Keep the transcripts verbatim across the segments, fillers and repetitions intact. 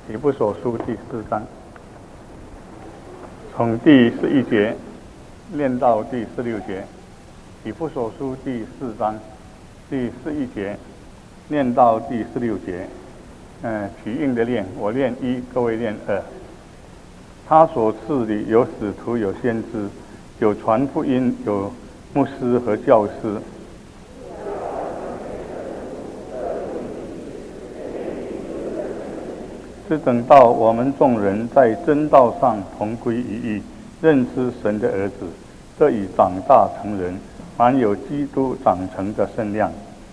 以弗所书第四章，从第十一节念到第十六节。以弗所书第四章第十一节念到第十六节，嗯，起应的念，我念一，各位念二。他所赐的有使徒，有先知，有传福音，有牧师和教师。是等到我们众人在真道上同归于一，认识神的儿子，这已长大成人，满有基督长成的身量。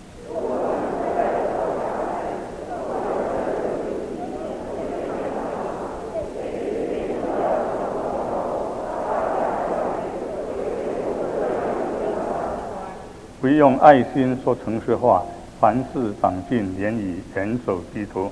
唯用爱心说诚实话，凡事长进，言语严守基督。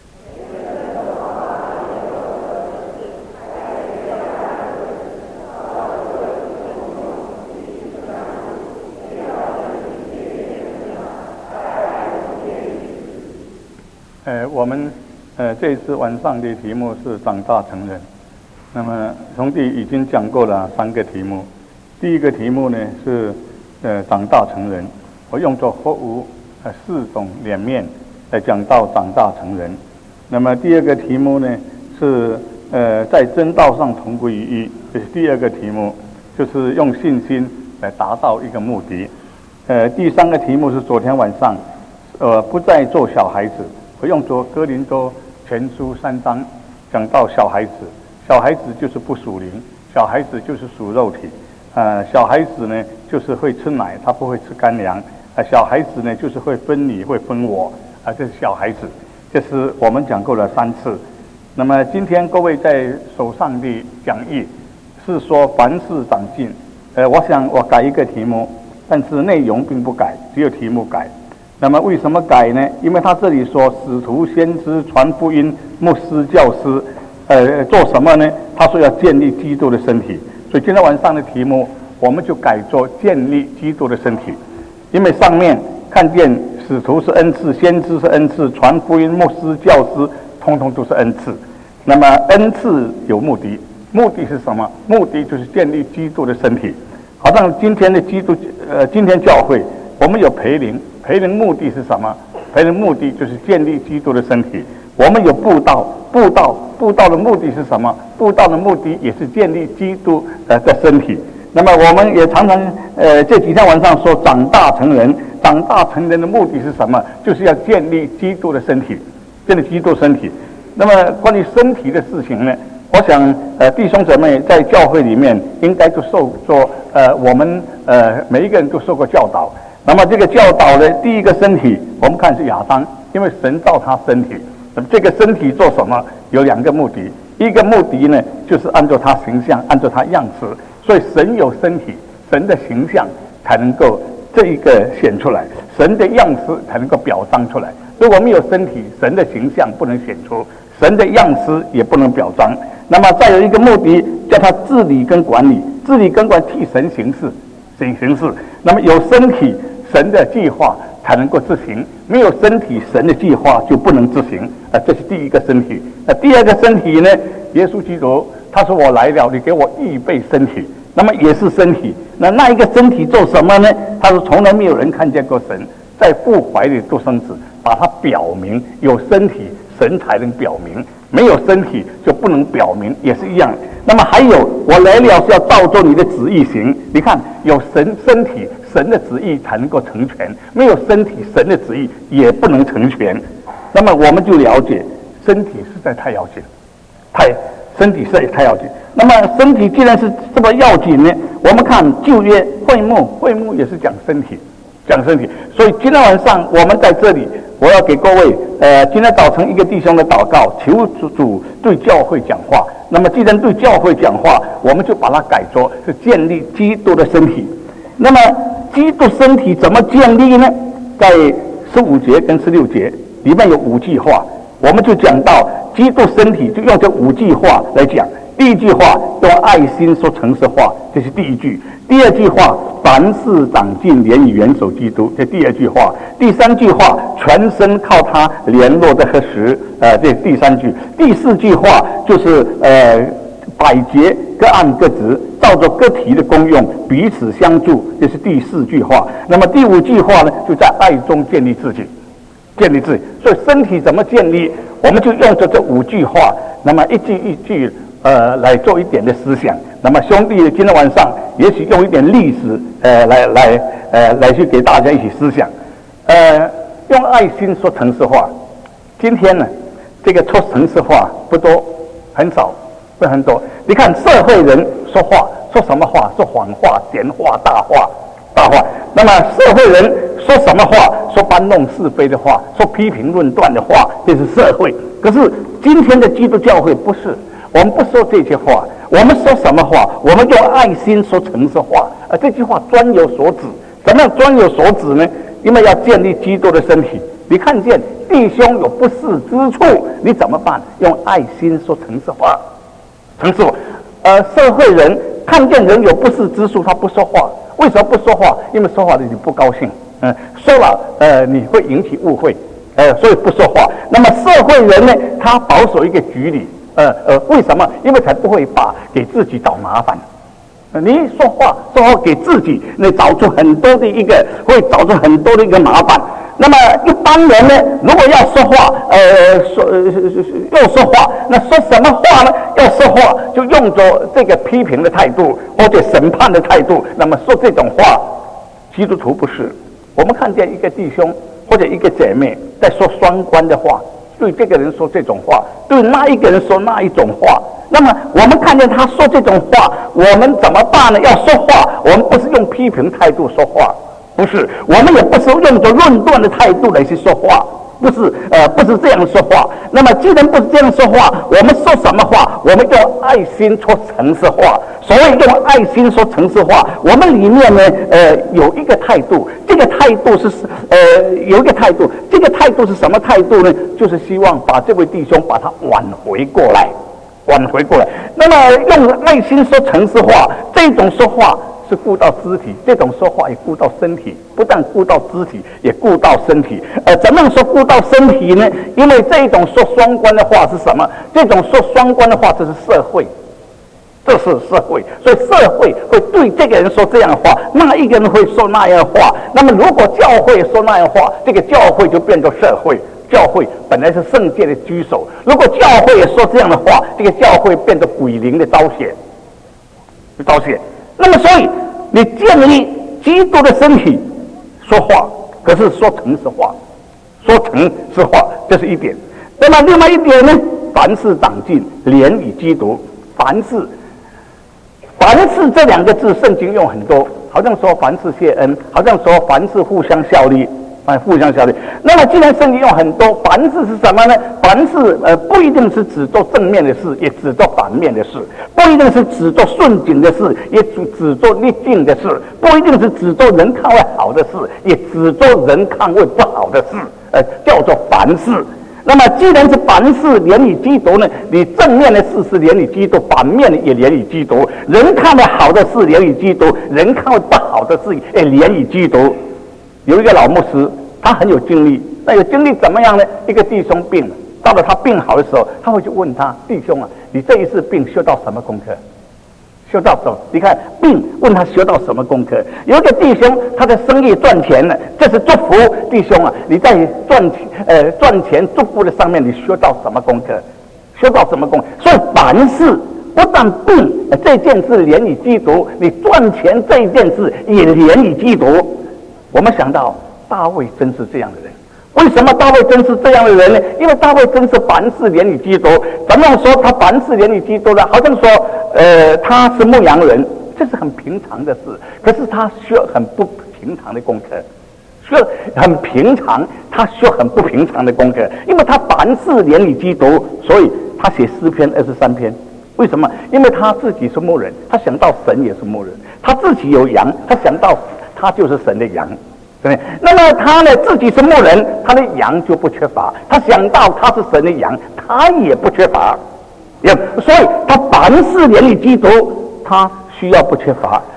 呃，我们呃这一次晚上的题目是长大成人。那么兄弟已经讲过了三个题目，第一个题目呢是呃长大成人，我用作或无呃四种脸面来讲到长大成人。那么第二个题目呢是呃在真道上同归于一，这是第二个题目，就是用信心来达到一个目的。呃，第三个题目是昨天晚上呃不再做小孩子。我用作哥林多前书三章讲到小孩子，小孩子就是不属灵，小孩子就是属肉体，呃，小孩子呢就是会吃奶，他不会吃干粮，呃，小孩子呢就是会分你，会分我，啊、呃，这是小孩子，这是我们讲过了三次。那么今天各位在手上的讲义是说凡事长进，呃，我想我改一个题目，但是内容并不改，只有题目改。那么为什么改呢？因为他这里说使徒、先知、传福音、牧师、教师，呃，做什么呢？他说要建立基督的身体，所以今天晚上的题目我们就改做建立基督的身体。因为上面看见使徒是恩赐，先知是恩赐，传福音、牧师、教师，通通都是恩赐。那么恩赐有目的，目的是什么？目的就是建立基督的身体。好像今天的基督，呃，今天教会我们有培灵。培灵目的是什么？培灵目的就是建立基督的身体。我们有布道，布道布道的目的是什么？布道的目的也是建立基督呃的身体。那么我们也常常呃这几天晚上说长大成人，长大成人的目的是什么？就是要建立基督的身体，建立基督身体。那么关于身体的事情呢，我想呃弟兄姊妹在教会里面应该都受过呃我们呃每一个人都受过教导。那么这个教导的第一个身体，我们看是亚当，因为神造他身体。那么这个身体做什么？有两个目的，一个目的呢，就是按照他形象，按照他样式。所以神有身体，神的形象才能够这一个显出来，神的样式才能够表彰出来。如果没有身体，神的形象不能显出，神的样式也不能表彰。那么再有一个目的，叫他治理跟管理，治理跟管替神行事，行行事。那么有身体，神的计划才能够执行，没有身体，神的计划就不能执行。啊，这是第一个身体。那第二个身体呢？耶稣基督他说我来了，你给我预备身体，那么也是身体。那那一个身体做什么呢？他说从来没有人看见过神，在父怀里独生子，把它表明。有身体，神才能表明；没有身体就不能表明，也是一样。那么还有，我来了是要照着你的旨意行。你看，有神身体，神的旨意才能够成全；没有身体，神的旨意也不能成全。那么我们就了解，身体实在太要紧，太身体实在太要紧。那么身体既然是这么要紧呢，我们看旧约会幕，会幕也是讲身体，讲身体。所以今天晚上我们在这里，我要给各位，呃，今天早晨一个弟兄的祷告，求主主对教会讲话。那么既然对教会讲话，我们就把它改作是建立基督的身体。那么基督身体怎么建立呢？在十五节跟十六节里面有五句话，我们就讲到基督身体，就用这五句话来讲。第一句话用爱心说诚实话，这是第一句。 第二句话，凡事长进，连以元首基督，这第二句话。第三句话，全身靠他联络的合实，呃，这第三句。第四句话就是呃，百节各按各职，照着各体的功用彼此相助，这是第四句话。那么第五句话呢，就在爱中建立自己，建立自己。所以身体怎么建立，我们就用着这五句话，那么一句一句呃来做一点的思想。那么兄弟今天晚上也许用一点历史呃来来呃来去给大家一起思想，呃用爱心说城市化。今天呢，这个说城市化不多，很少，不很多。你看社会人说话说什么话？说谎话、闲话、大话、大话。那么社会人说什么话？说搬弄是非的话，说批评论断的话，这是社会。可是今天的基督教会不是。我们不说这些话，我们说什么话？我们用爱心说城市话。而这句话专有所指。怎么样专有所指呢？因为要建立基督的身体。你看见弟兄有不适之处，你怎么办？用爱心说城市话。城市话。呃，社会人看见人有不适之处，他不说话。为什么不说话？因为说话的你不高兴。嗯，说了呃你会引起误会。呃，所以不说话。那么社会人呢，他保守一个局里。呃呃，为什么？因为才不会把给自己找麻烦。呃、你一说话，说话给自己，那找出很多的一个，会找出很多的一个麻烦。那么一般人呢，如果要说话，呃，说呃要说话，那说什么话呢？要说话就用着这个批评的态度或者审判的态度。那么说这种话，基督徒不是。我们看见一个弟兄或者一个姐妹在说双关的话。对这个人说这种话，对那一个人说那一种话。那么我们看见他说这种话，我们怎么办呢？要说话，我们不是用批评态度说话，不是，我们也不是用着论断的态度来去说话，不是，呃，不是这样说话。那么既然不是这样说话，我们说什么话？我们用爱心说城市话。所谓用爱心说城市话，我们里面呢，呃，有一个态度，这个态度是，呃，有一个态度，这个态度是什么态度呢？就是希望把这位弟兄把他挽回过来，挽回过来。那么用爱心说城市话，这种说话是顾到肢体，这种说话也顾到身体，不但顾到肢体，也顾到身体。呃，怎么样说顾到身体呢？因为这种说双关的话是什么？这种说双关的话，这是社会。这是社会，所以社会会对这个人说这样的话，那一个人会说那样的话。那么如果教会说那样的话，这个教会就变作社会。教会本来是圣界的居首，如果教会也说这样的话，这个教会变作鬼灵的招显，招显。那么所以你建立基督的身体说话，可是说城市话，说城市话，这是一点。那么另外一点呢？凡事长进，连以基督。凡事。凡事这两个字，圣经用很多，好像说凡事谢恩，好像说凡事互相效力，啊，互相效力。那么既然圣经用很多，凡事是什么呢？凡事呃不一定是只做正面的事，也只做反面的事；不一定是只做顺境的事，也只只做逆境的事；不一定是只做人看为好的事，也只做人看为不好的事。呃，叫做凡事。那么既然是凡事连以基督呢，你正面的事是连以基督，反面的也连以基督。人看为好的事连以基督，人看为不好的事也连以基督。有一个老牧师，他很有经历，那有经历怎么样呢？一个弟兄病了，到了他病好的时候，他会去问他：弟兄啊，你这一次病修到什么功课？修到什么？你看病，问他修到什么功课？有一个弟兄，他的生意赚钱了，这是祝福弟兄啊！你在赚钱呃赚钱祝福的上面，你修到什么功课？修到什么功课？所以凡事不但病这件事连以基督，你赚钱这一件事也连以基督。我们想到大卫真是这样的人。为什么大卫真是这样的人呢？因为大卫真是凡事连以基督。怎么样说他凡事连以基督呢？好像说，呃，他是牧羊人，这是很平常的事。可是他需要很不平常的功课，需要很平常，他需要很不平常的功课。因为他凡事连以基督，所以他写诗篇二十三篇。为什么？因为他自己是牧人，他想到神也是牧人，他自己有羊，他想到他就是神的羊。对，那么他呢，自己是牧人，他的羊就不缺乏。他想到他是神的羊，他也不缺乏。也所以他凡事连以基督，他需要不缺乏。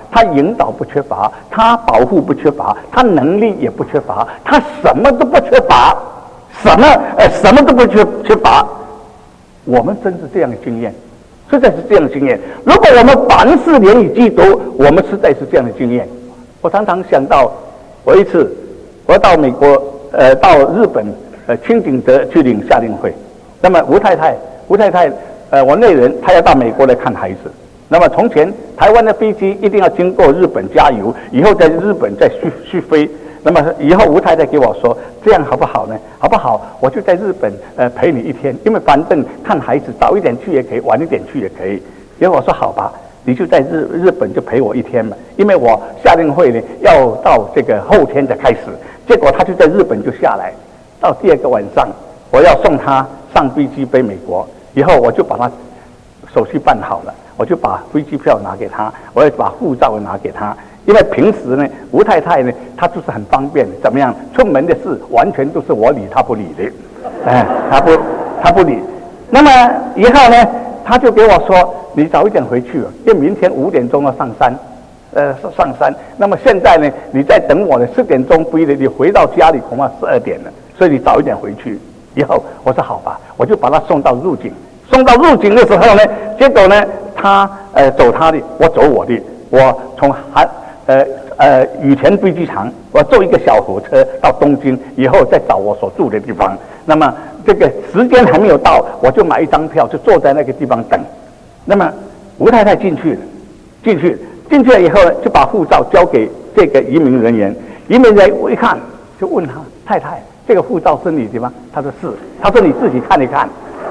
他引导不缺乏，他保护不缺乏，他能力也不缺乏，他什么都不缺乏，什么呃什么都不缺缺乏。我们真是这样的经验，实在是这样的经验。如果我们凡事连于基督，我们实在是这样的经验。我常常想到，我一次我到美国，呃，到日本，呃，清景泽去领夏令会。那么吴太太，吴太太，呃，我内人，她要到美国来看孩子。那么从前台湾的飞机一定要经过日本加油，以后在日本再续续飞。那么以后吴太太给我说，这样好不好呢？好不好？我就在日本呃陪你一天，因为反正看孩子早一点去也可以，晚一点去也可以。结果我说好吧，你就在日日本就陪我一天嘛，因为我夏令会呢要到这个后天才开始。结果他就在日本就下来，到第二个晚上，我要送他上飞机飞美国，以后我就把他手续办好了。我就把飞机票拿给他，我也把护照拿给他，因为平时呢，吴太太呢，她就是很方便，怎么样？出门的事完全都是我理，她不理的，哎，她不，她不理。那么以后呢，她就给我说，你早一点回去，因为明天五点钟要上山，呃，上山。那么现在呢，你在等我呢，四点钟飞的，你回到家里恐怕十二点了，所以你早一点回去。以后我说好吧，我就把他送到入境。送到入境的时候呢，结果呢，他呃走他的，我走我的。我从韩呃呃羽田飞机场，我坐一个小火车到东京，以后再找我所住的地方。那么这个时间还没有到，我就买一张票，就坐在那个地方等。那么吴太太进去了，进去进去了以后呢，就把护照交给这个移民人员。移民人员我一看，就问他太太，这个护照是你的吗？他说是。他说你自己看一看。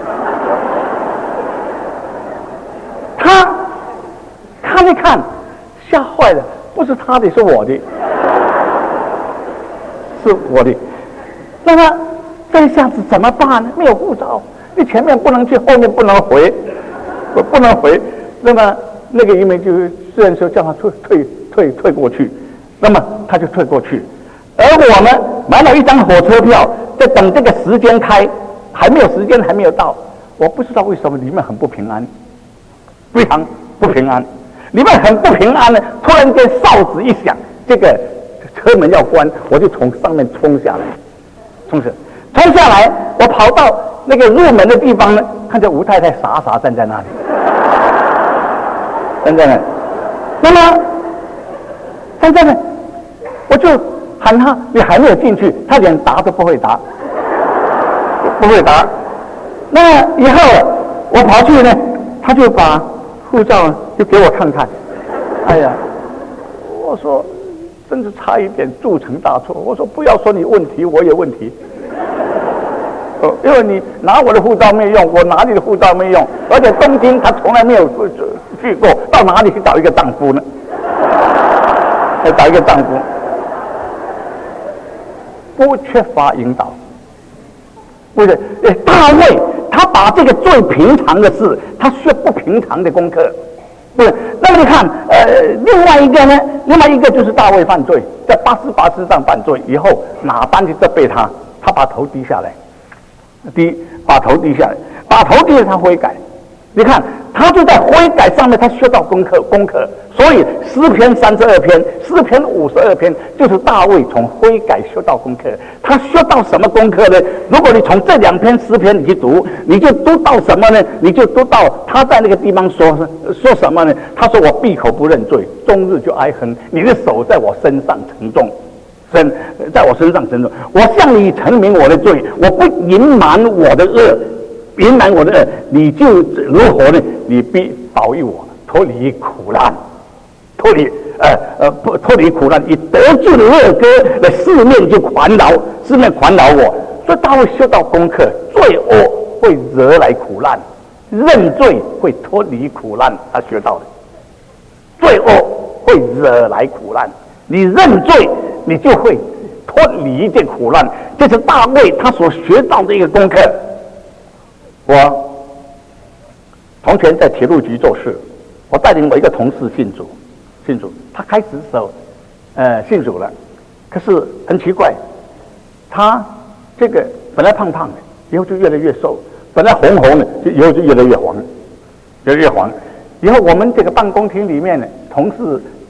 他看一看，吓坏了，不是他的，是我的，是我的。那么这下子怎么办呢？没有护照，你前面不能去，后面不能回，我不能回。那么那个移民就虽然说叫他退退退退过去，那么他就退过去。而我们买了一张火车票，在等这个时间开，还没有时间，还没有到。我不知道为什么里面很不平安。非常不平安，里面很不平安呢。突然间哨子一响，这个车门要关，我就从上面冲下来，冲下，冲下来，我跑到那个入门的地方呢，看见吴太太傻傻站在那里，站在那里。那么站在那，我就喊他，你还没有进去，他连答都不会答，不会答。那以后我跑去呢，他就把护照就给我看看，哎呀，我说真是差一点铸成大错。我说不要说你问题，我有问题。哦，因为你拿我的护照没用，我拿你的护照没用，而且东京他从来没有去过，到哪里去找一个丈夫呢？要找一个丈夫，不缺乏引导，不是？呃，大卫。他把这个最平常的事，他学不平常的功课，不是？那么你看，呃，另外一个呢，另外一个就是大卫犯罪，在八十八之上犯罪以后，哪班就责备他，他把头低下来，低，把头低下来，把头低了，他悔改。你看，他就在悔改上面，他学到功课，功课。所以诗篇三十二篇，诗篇五十二篇，就是大卫从悔改学到功课。他学到什么功课呢？如果你从这两篇诗篇你去读，你就读到什么呢？你就读到他在那个地方说说什么呢？他说：“我闭口不认罪，终日就哀恨，你的手在我身上沉重，身在我身上沉重。我向你陈明我的罪，我不隐瞒我的恶。”隐瞒我的恶，你就如何呢？你必保佑我脱离苦难，脱离呃呃不脱离苦难，以得救的乐歌的四面就环绕，四面环绕我。所以大卫学到功课，罪恶会惹来苦难，认罪会脱离苦难。他学到的，罪恶会惹来苦难，你认罪，你就会脱离这苦难。这是大卫他所学到的一个功课。我从前在铁路局做事，我带领我一个同事信主，信主。他开始的时候，呃，信主了，可是很奇怪，他这个本来胖胖的，以后就越来越瘦；本来红红的，就以后就越来越黄，越来越黄。以后我们这个办公厅里面呢，同事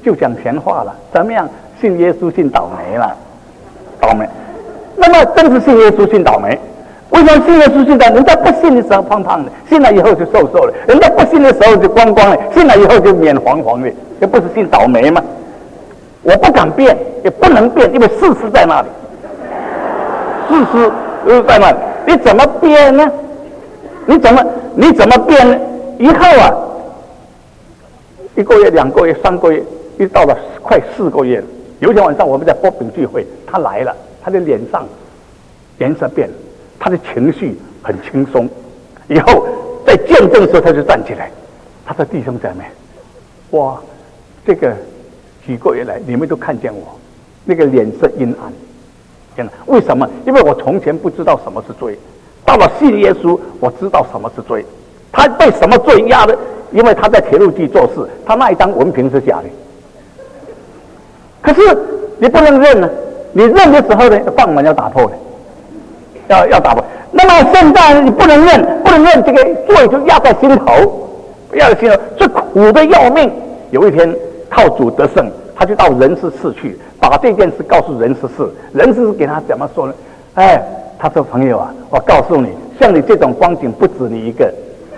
就讲闲话了。怎么样？信耶稣信倒霉了，倒霉。那么真是信耶稣信倒霉。为什么信耶稣信的？人家不信的时候胖胖的，信了以后就瘦瘦了；人家不信的时候就光光的，信了以后就面黄黄的，这不是信倒霉吗？我不敢变，也不能变，因为事实在那里，事实就是在那里。你怎么变呢？你怎么你怎么变呢？以后啊，一个月、两个月、三个月，一到了快四个月了。有一天晚上我们在波饼聚会，他来了，他的脸上颜色变了，他的情绪很轻松。以后在见证的时候，他就站起来，他说：“弟兄姊妹，哇，这个几个月来，你们都看见我那个脸色阴暗。天哪，为什么？因为我从前不知道什么是罪，到了信耶稣，我知道什么是罪。他被什么罪压的？因为他在铁路局做事，他那一张文凭是假的。可是你不能认呢，你认的时候呢，饭碗要打破的，要要打破。那么现在你不能认，不能认，这个罪就压在心头，压在心头，这苦的要命。有一天靠主得胜，他就到人事室去，把这件事告诉人事室。人事室给他怎么说呢？哎，他说：“朋友啊，我告诉你，像你这种光景不止你一个，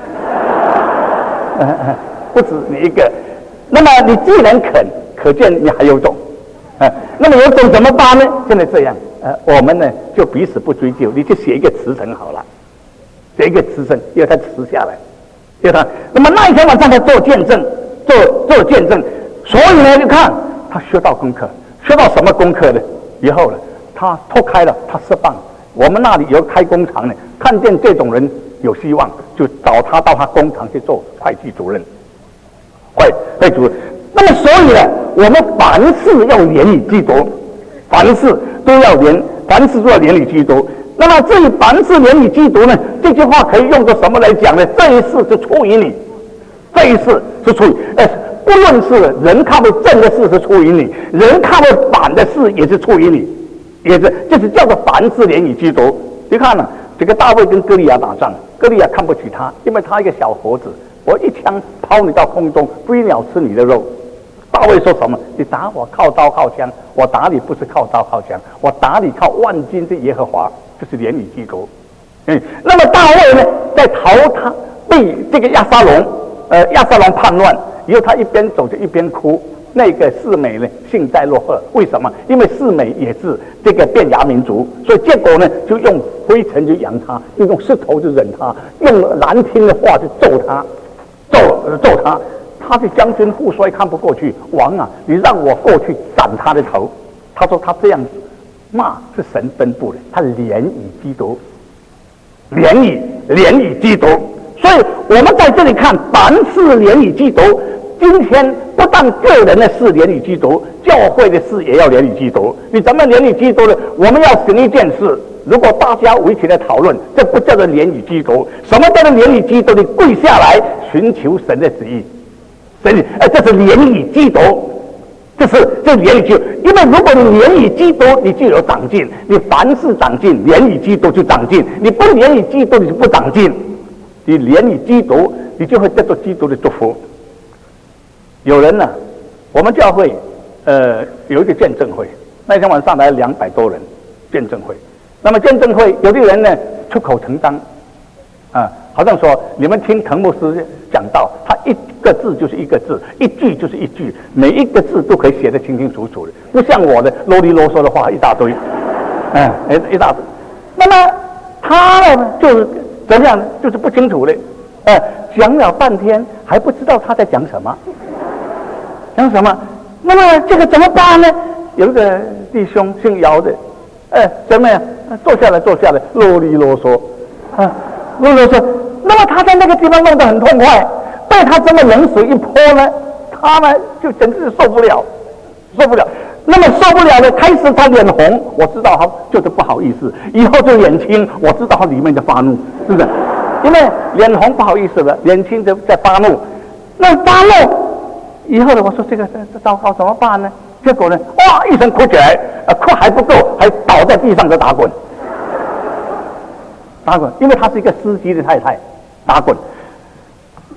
不止你一个。那么你既然肯，可见你还有种。呃、那么有种怎么办呢？现在这样，呃，我们呢就彼此不追究，你就写一个辞呈好了，写一个辞呈，因为他辞下来，因为他。那么那一天晚上他做见证，做做见证，所以呢，就看他学到功课，学到什么功课呢？以后呢，他脱开了，他释放。我们那里有开工厂呢，看见这种人有希望，就找他到他工厂去做会计主任，会会主任。那么所以呢，我们凡事要连以基督，凡事都要连，凡事都要连以基督。那么至于凡事连以基督呢，这句话可以用作什么来讲呢？这一事是出于你，这一事是出于，呃，不论是人看不正的事是出于你，人看不反的事也是出于你，也是就是叫做凡事连以基督。你看呢、啊，这个大卫跟歌利亚打仗，歌利亚看不起他，因为他一个小伙子，我一枪抛你到空中，飞鸟吃你的肉。大卫说什么？你打我靠刀靠枪，我打你不是靠刀靠枪，我打你靠万军之耶和华，就是连你基督。嗯，那么大卫呢，在逃他被这个亚撒龙，呃，亚撒龙叛乱以后，他一边走就一边哭。那个示每呢，幸灾乐祸。为什么？因为示每也是这个便雅民族，所以结果呢，就用灰尘就扬他，就用石头就忍他，用难听的话就揍他，揍揍他。他的将军副帅看不过去，王啊，你让我过去斩他的头。他说他这样子骂是神吩咐的，他连以基督，连以连以基督。所以我们在这里看，凡事连以基督。今天不但个人的事连以基督，教会的事也要连以基督。你怎么连以基督呢？我们要行一件事，如果大家围起来讨论，这不叫做连以基督。什么叫做连以基督？你跪下来寻求神的旨意。神，哎，这是连以基督，这是这连以基督。因为如果你连以基督，你就有长进。你凡事长进，连以基督就长进。你不连以基督，你就不长进。你连以基督，你就会得到基督的祝福。有人呢、啊，我们教会呃有一个见证会，那天晚上来两百多人见证会。那么见证会有的人呢出口成章，啊，好像说你们听滕牧师讲道，他一个字就是一个字，一句就是一句，每一个字都可以写得清清楚楚的，不像我的啰里啰嗦的话一大堆，嗯，一一大堆。那么他呢就是怎么样呢？就是不清楚的，呃，讲了半天还不知道他在讲什么。讲什么？那么这个怎么办呢？有一个弟兄姓姚的，哎，怎么样？坐下来，坐下来，啰里啰嗦，啊，啰里啰嗦。那么他在那个地方弄得很痛快，被他这么冷水一泼呢，他呢就简直是受不了，受不了。那么受不了呢，开始他脸红，我知道他就是不好意思；以后就眼青，我知道他里面在发怒，是不是？因为脸红不好意思了，眼青在在发怒，那发怒。以后呢，我说这个这糟糕怎么办呢？结果呢，哇一声哭起来，呃，哭还不够，还倒在地上在打滚，打滚，因为她是一个司机的太太，打滚。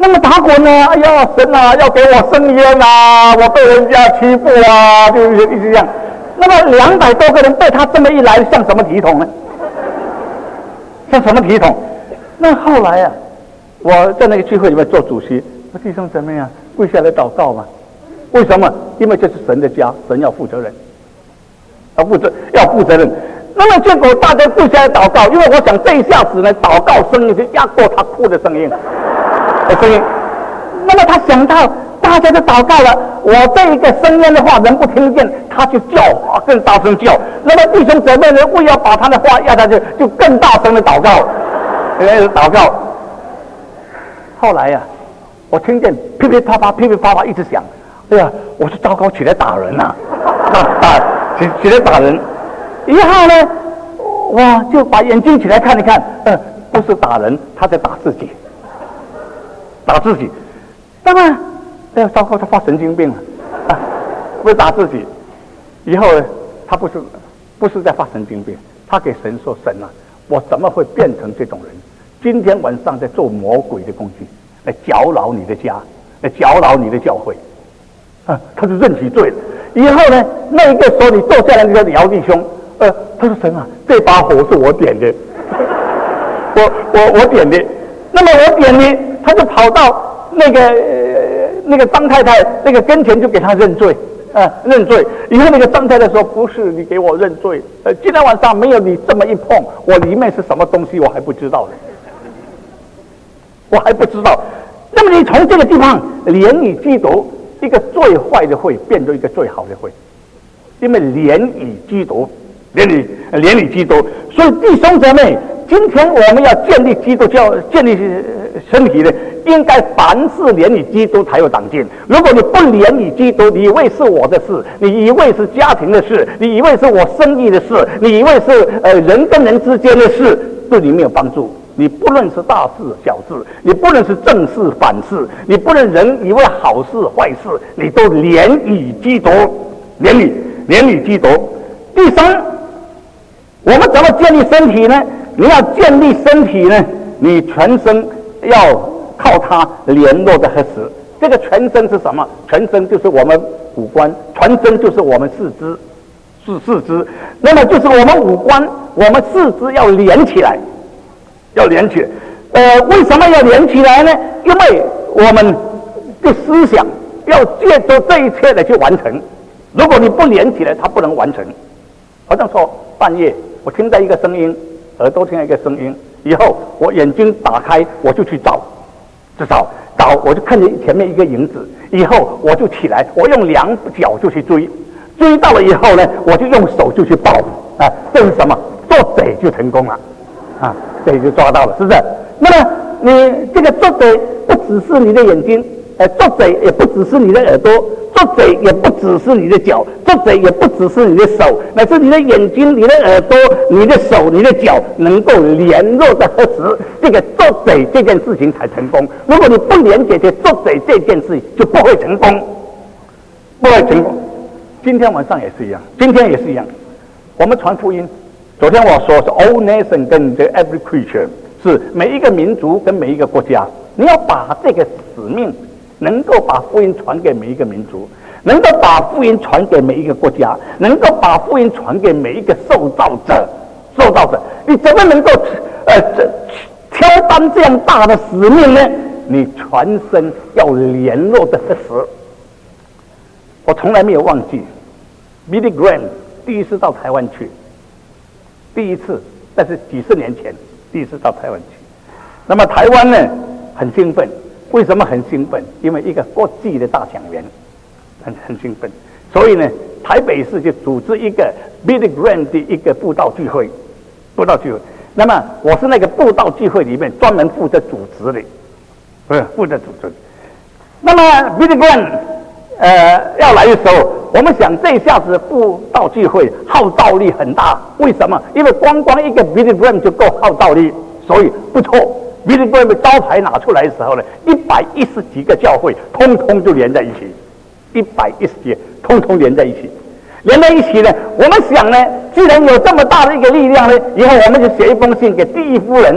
那么打滚呢？哎呀，神啊，要给我伸冤啊！我被人家欺负啊，就一直这样。那么两百多个人被他这么一来，像什么体统呢？像什么体统？那后来啊，我在那个聚会里面做主席，我弟兄姊妹啊，跪下来祷告嘛。为什么？因为这是神的家，神要负责任，要负责要负责任。那么结果大家跪下来祷告，因为我想这一下子呢，祷告声音就压过他哭的声音的声音。那么他想到大家都祷告了，我这一个声音的话人不听见，他就叫啊，更大声叫。那么弟兄姊妹呢，为要把他的话压下去，就更大声的祷告，呃，祷告。后来呀、啊，我听见噼噼啪啪、噼噼啪啪一直响。哎呀，我说糟糕，起来打人呐、啊！打打起起来打人。以后呢，哇，就把眼睛起来看一看，呃，不是打人，他在打自己，打自己。那么，哎呀，糟糕，他发神经病了，啊，不是打自己。以后呢，他不是不是在发神经病，他给神说：“神啊，我怎么会变成这种人？今天晚上在做魔鬼的工具，来搅扰你的家，来搅扰你的教会。”啊，他就认起罪了。以后呢，那个时候你坐下来，你说姚弟兄，呃，他说神啊，这把火是我点的，我我我点的。那么我点的，他就跑到那个、呃、那个张太太那个跟前，就给他认罪，啊，认罪。以后那个张太太说，不是你给我认罪，呃，今天晚上没有你这么一碰，我里面是什么东西我还不知道呢，我还不知道。那么你从这个地方联谊基督。一个最坏的会变成一个最好的会，因为联谊基督，联谊联谊基督。所以弟兄姊妹，今天我们要建立基督教，建立身体的，应该凡事联谊基督才有长进。如果你不联谊基督，你以为是我的事，你以为是家庭的事，你以为是我生意的事，你以为是呃人跟人之间的事，对你没有帮助。你不论是大事小事，你不论是正事反事，你不论人以为好事坏事，你都联谊基督，联谊联谊基督。第三，我们怎么建立身体呢？你要建立身体呢，你全身要靠它联络的合实。这个全身是什么？全身就是我们五官，全身就是我们四肢，是四肢。那么就是我们五官，我们四肢要连起来。要连起来，呃，为什么要连起来呢？因为我们的思想要借着这一切来去完成。如果你不连起来，它不能完成。好像说半夜我听到一个声音，耳朵听到一个声音，以后我眼睛打开，我就去找，去找找，我就看见前面一个影子，以后我就起来，我用两脚就去追，追到了以后呢，我就用手就去抱，啊，这是什么？做贼就成功了。啊，这就抓到了，是不是？那么你这个做贼不只是你的眼睛，呃，做贼也不只是你的耳朵，做贼也不只是你的脚，做贼也不只是你的手，乃是你的眼睛、你的耳朵、你的手、你的脚能够联络的合时，这个做贼这件事情才成功。如果你不连接这做贼这件事情，就不会成功，不会成功。今天晚上也是一样，今天也是一样，我们传福音。昨天我说是 all nation 跟 the every creature， 是每一个民族跟每一个国家，你要把这个使命能够把福音传给每一个民族，能够把福音传给每一个国家，能够把福音传给每一个受造者，受造者，你怎么能够呃挑担这样大的使命呢？你全身要联络的合时。我从来没有忘记 Billy Graham 第一次到台湾去。第一次，但是几十年前第一次到台湾去，那么台湾呢很兴奋，为什么很兴奋？因为一个国际的大讲员，很很兴奋，所以呢，台北市就组织一个 Billy Graham 的一个布道聚会，布道聚会。那么我是那个布道聚会里面专门负责主持的，不是负责主持。那么 Billy Graham 呃要来的时候。我们想这下子布道聚会号召力很大，为什么？因为光光一个 Billy Graham 就够号召力，所以不错。Billy Graham 的招牌拿出来的时候呢，一百一十几个教会通通就连在一起，一百一十几通通连在一起，连在一起呢。我们想呢，既然有这么大的一个力量呢，以后我们就写一封信给第一夫人，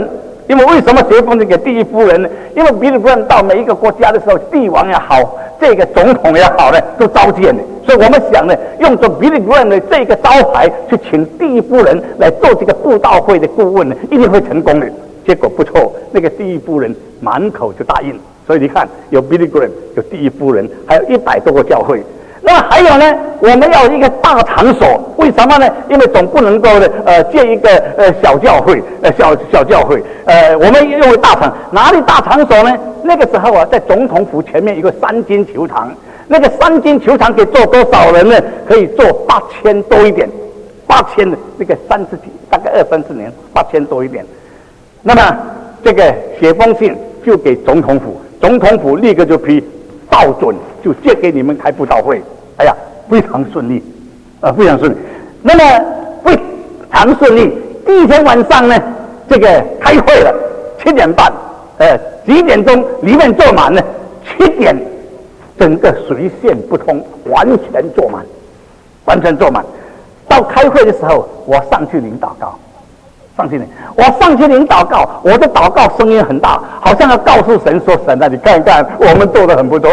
因为为什么写封信给第一夫人呢？因为比利布兰到每一个国家的时候，帝王也好，这个总统也好呢，都召见的。所以我们想呢，用着比利布兰的这个招牌去请第一夫人来做这个布道会的顾问呢，一定会成功的。结果不错，那个第一夫人满口就答应。所以你看，有比利布兰，有第一夫人，还有一百多个教会。那么还有呢，我们要一个大场所，为什么呢？因为总不能够呢，呃，建一个呃小教会，呃小小教会，呃，我们用大场，哪里大场所呢？那个时候啊，在总统府前面有个三金球场，那个三金球场可以坐多少人呢？可以坐八千多一点，八千的那个三十几，大概二三十年，八千多一点。那么这个写封信就给总统府，总统府立刻就批报准，就借给你们开布道会。哎呀，非常顺利，啊、呃，非常顺利。那么非常顺利，第一天晚上呢，这个开会了，七点半，呃，几点钟里面坐满了，七点，整个水线不通，完全坐满，完全坐满。到开会的时候，我上去领祷告，上去领，我上去领祷告，我的祷告声音很大，好像要告诉神说：“神啊，你看看，我们做得很不错。”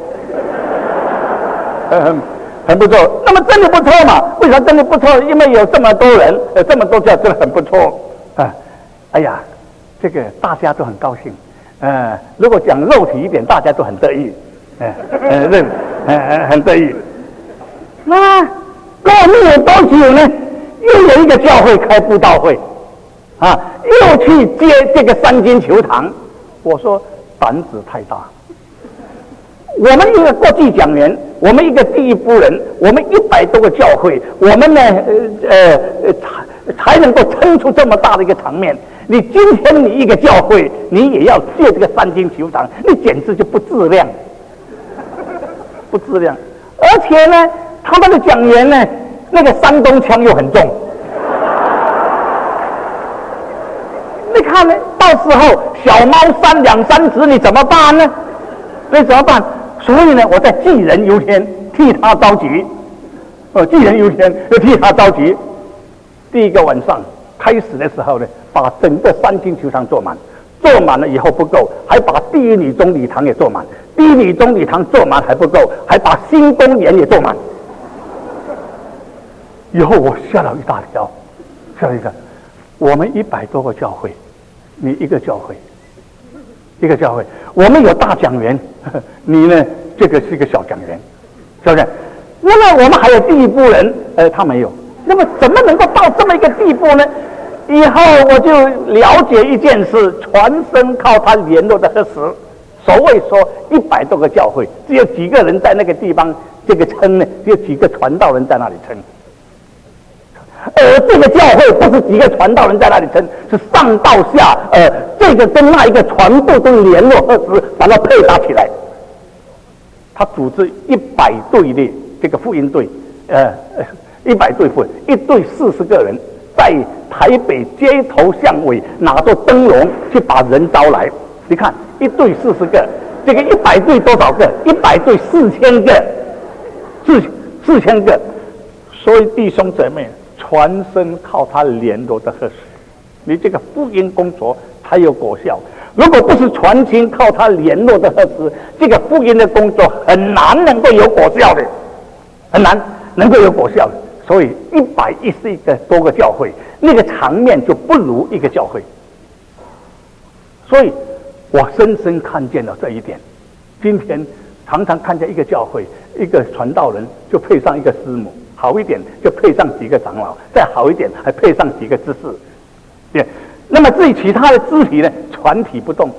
很很不错，那么真的不错嘛？为啥真的不错？因为有这么多人，有这么多教，真的很不错啊！哎呀，这个大家都很高兴。呃，如果讲肉体一点，大家都很得意，呃呃，认，呃很得意。那过没有多久呢，又有一个教会开布道会，啊，又去接这个三金球场。我说胆子太大。我们一个国际讲员，我们一个第一夫人，我们一百多个教会，我们呢，呃呃，才才能够撑出这么大的一个场面。你今天你一个教会，你也要借这个三金球场，你简直就不自量，不自量。而且呢，他们的讲员呢，那个山东腔又很重。你看呢，到时候小猫三两三只，你怎么办呢？所以怎么办？所以呢，我在杞人忧天，替他着急。哦，杞人忧天，就替他着急。第一个晚上开始的时候呢，把整个三金球场坐满，坐满了以后不够，还把第一女中礼堂也坐满。第一女中礼堂坐满还不够，还把新公园也坐满。以后我吓了一大跳，吓了一跳。我们一百多个教会，你一个教会。一个教会，我们有大讲员，你呢？这个是一个小讲员，是不是？那么我们还有第一夫人，呃，他没有。那么怎么能够到这么一个地步呢？以后我就了解一件事：传声靠他联络的核实。所谓说一百多个教会，只有几个人在那个地方这个称呢？只有几个传道人在那里称。而这个教会不是几个传道人在那里称，是上到下，呃，这个跟那一个全部都联络核实，把它配搭起来。他组织一百队的这个福音队，呃，一百队福音，一队四十个人，在台北街头巷尾拿着灯笼去把人招来。你看，一队四十个，这个一百队多少个？一百队四千个，四四千个。所以弟兄姊妹，传声靠他联络的核实，你这个福音工作才有果效。如果不是传经靠他联络的核实，这个福音的工作很难能够有果效的，很难能够有果效的。所以一百一十一个多个教会，那个场面就不如一个教会。所以我深深看见了这一点。今天常常看见一个教会，一个传道人就配上一个师母，好一点就配上几个长老，再好一点还配上几个执事。对，那么至于其他的肢体呢，传体不动。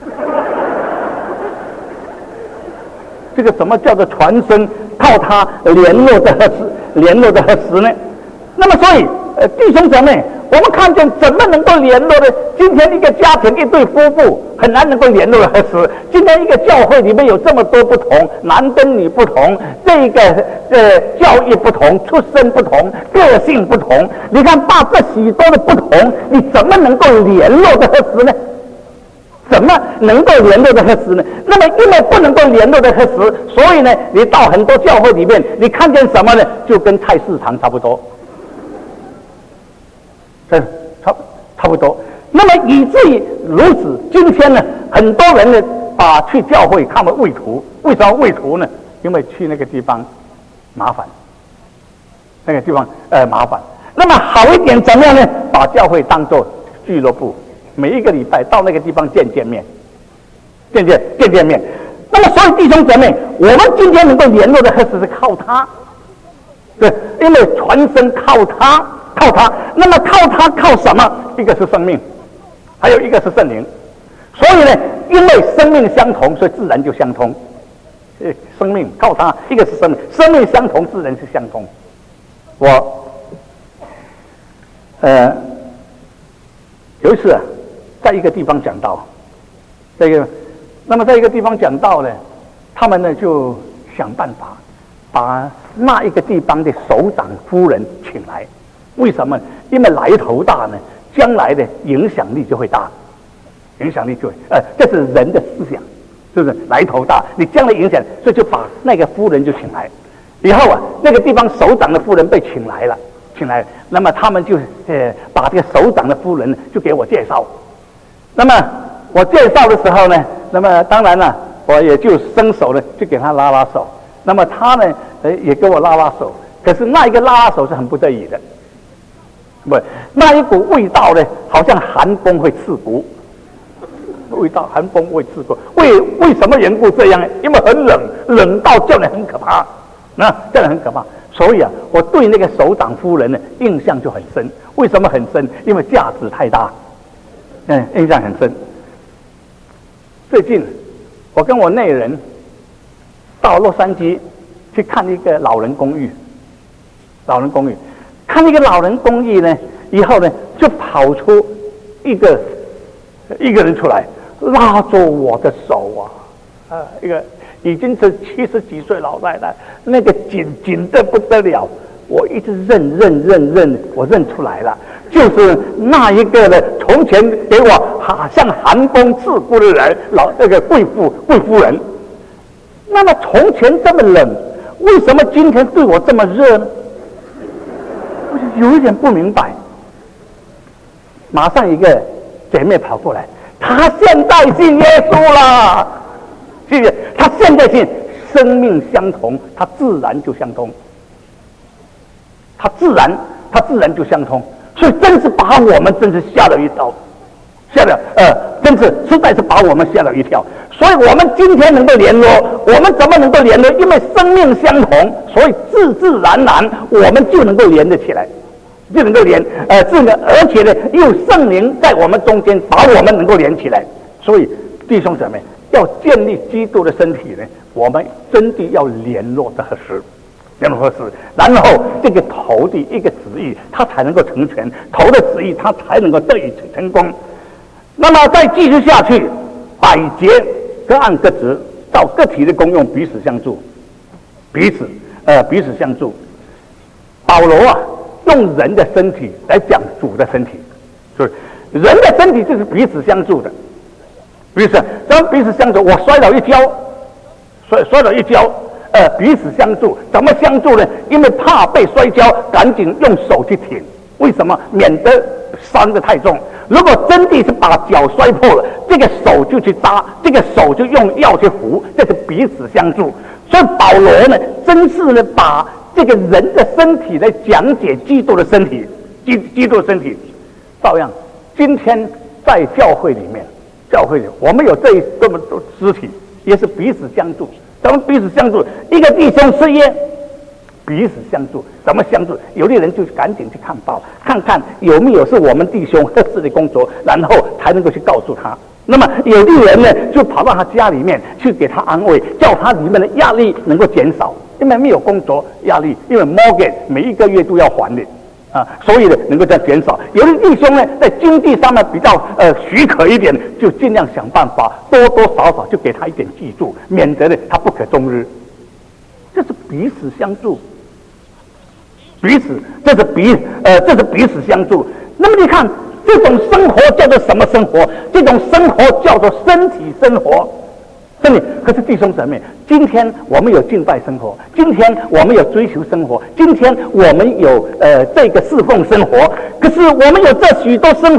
这个什么叫做传声靠他联络的核实，联络的核实呢？那么所以呃弟兄姊妹，我们看见怎么能够联络呢？今天一个家庭一对夫妇很难能够联络的核实。今天一个教会里面有这么多不同，男跟女不同，这个呃教育不同，出身不同，个性不同。你看把这许多的不同，你怎么能够联络的核实呢？怎么能够联络的核实呢？那么因为不能够联络的核实，所以呢，你到很多教会里面，你看见什么呢？就跟菜市场差不多。差差不多， 那么以至于如此，今天呢，很多人呢把去教会他们畏途，为什么畏途呢？因为去那个地方麻烦，那个地方呃麻烦。那么好一点怎么样呢？把教会当作俱乐部，每一个礼拜到那个地方见见面，见见见见面。那么所以弟兄姐妹，我们今天能够联络的何止是靠他，对，因为传声靠他，靠他。那么靠他靠什么？一个是生命，还有一个是圣灵。所以呢，因为生命相同，所以自然就相通。生命靠他，一个是生命，生命相同，自然是相通。我呃有一次啊，在一个地方讲道，这个，那么在一个地方讲道呢，他们呢就想办法把那一个地方的首长夫人请来。为什么？因为来头大呢，将来的影响力就会大，影响力就会呃，这是人的思想。是不是来头大？你将来影响，所以就把那个夫人就请来。以后啊，那个地方首长的夫人被请来了，请来了。那么他们就呃把这个首长的夫人就给我介绍。那么我介绍的时候呢，那么当然了，我也就伸手呢，就给他拉拉手。那么他呢，呃也给我拉拉手。可是那一个拉拉手是很不得已的，不，那一股味道呢，好像寒风会刺骨。味道寒风会刺骨，为为什么缘故这样？因为很冷，冷到叫人很可怕，那叫人很可怕。所以啊，我对那个首长夫人呢印象就很深。为什么很深？因为价值太大，嗯，印象很深。最近我跟我内人到洛杉矶去看一个老人公寓，老人公寓，看一个老人公寓呢，以后呢就跑出一个一个人出来。拉着我的手啊，呃，一个已经是七十几岁老太太，那个紧紧的不得了。我一直认认认认，我认出来了，就是那一个呢，从前给我好像寒风刺骨的人，老那个贵妇贵夫人。那么从前这么冷，为什么今天对我这么热呢？我就有一点不明白。马上一个姐妹跑过来。他现在信耶稣了，谢谢。他现在信，生命相同，他自然就相通。他自然，他自然就相通。所以真是把我们真是吓了一跳，吓了呃，真是实在是把我们吓了一跳。所以我们今天能够联络，我们怎么能够联络？因为生命相同，所以自自然然我们就能够连得起来。就能够连，呃，这个而且呢，又圣灵在我们中间，把我们能够连起来。所以弟兄姊妹，要建立基督的身体呢，我们真的要联络的合适，联络合适，然后这个头的一个旨意，它才能够成全；头的旨意，它才能够得以成功。那么再继续下去，百节各按各职，照各体的功用彼此相助，彼此呃彼此相助。保罗啊。用人的身体来讲主的身体，就是人的身体就是彼此相助的，彼此当彼此相助。我摔倒一跤，摔摔倒一跤，呃，彼此相助。怎么相助呢？因为怕被摔跤，赶紧用手去挺。为什么？免得伤得太重。如果真的是把脚摔破了，这个手就去搭，这个手就用药去扶，这是彼此相助。所以保罗呢，真是呢把这个人的身体来讲解基督的身体，基基督的身体，照样，今天在教会里面，教会里我们有这一这么多肢体，也是彼此相助。咱们彼此相助，一个弟兄失业，彼此相助，怎么相助？有的人就赶紧去看报，看看有没有是我们弟兄合适的工作，然后才能够去告诉他。那么有的人呢，就跑到他家里面去给他安慰，叫他里面的压力能够减少。因为没有工作压力，因为 mortgage 每一个月都要还的啊，所以呢能够再减少。有的弟兄呢在经济上面比较呃许可一点，就尽量想办法多多少少就给他一点记住，免得呢他不可终日。这是彼此相助，彼此这是彼呃这是彼此相助。那么你看这种生活叫做什么生活？这种生活叫做身体生活。真的，可是弟兄姊妹，今天我们有敬拜生活，今天我们有追求生活，今天我们有呃这个侍奉生活。可是我们有这许多生活，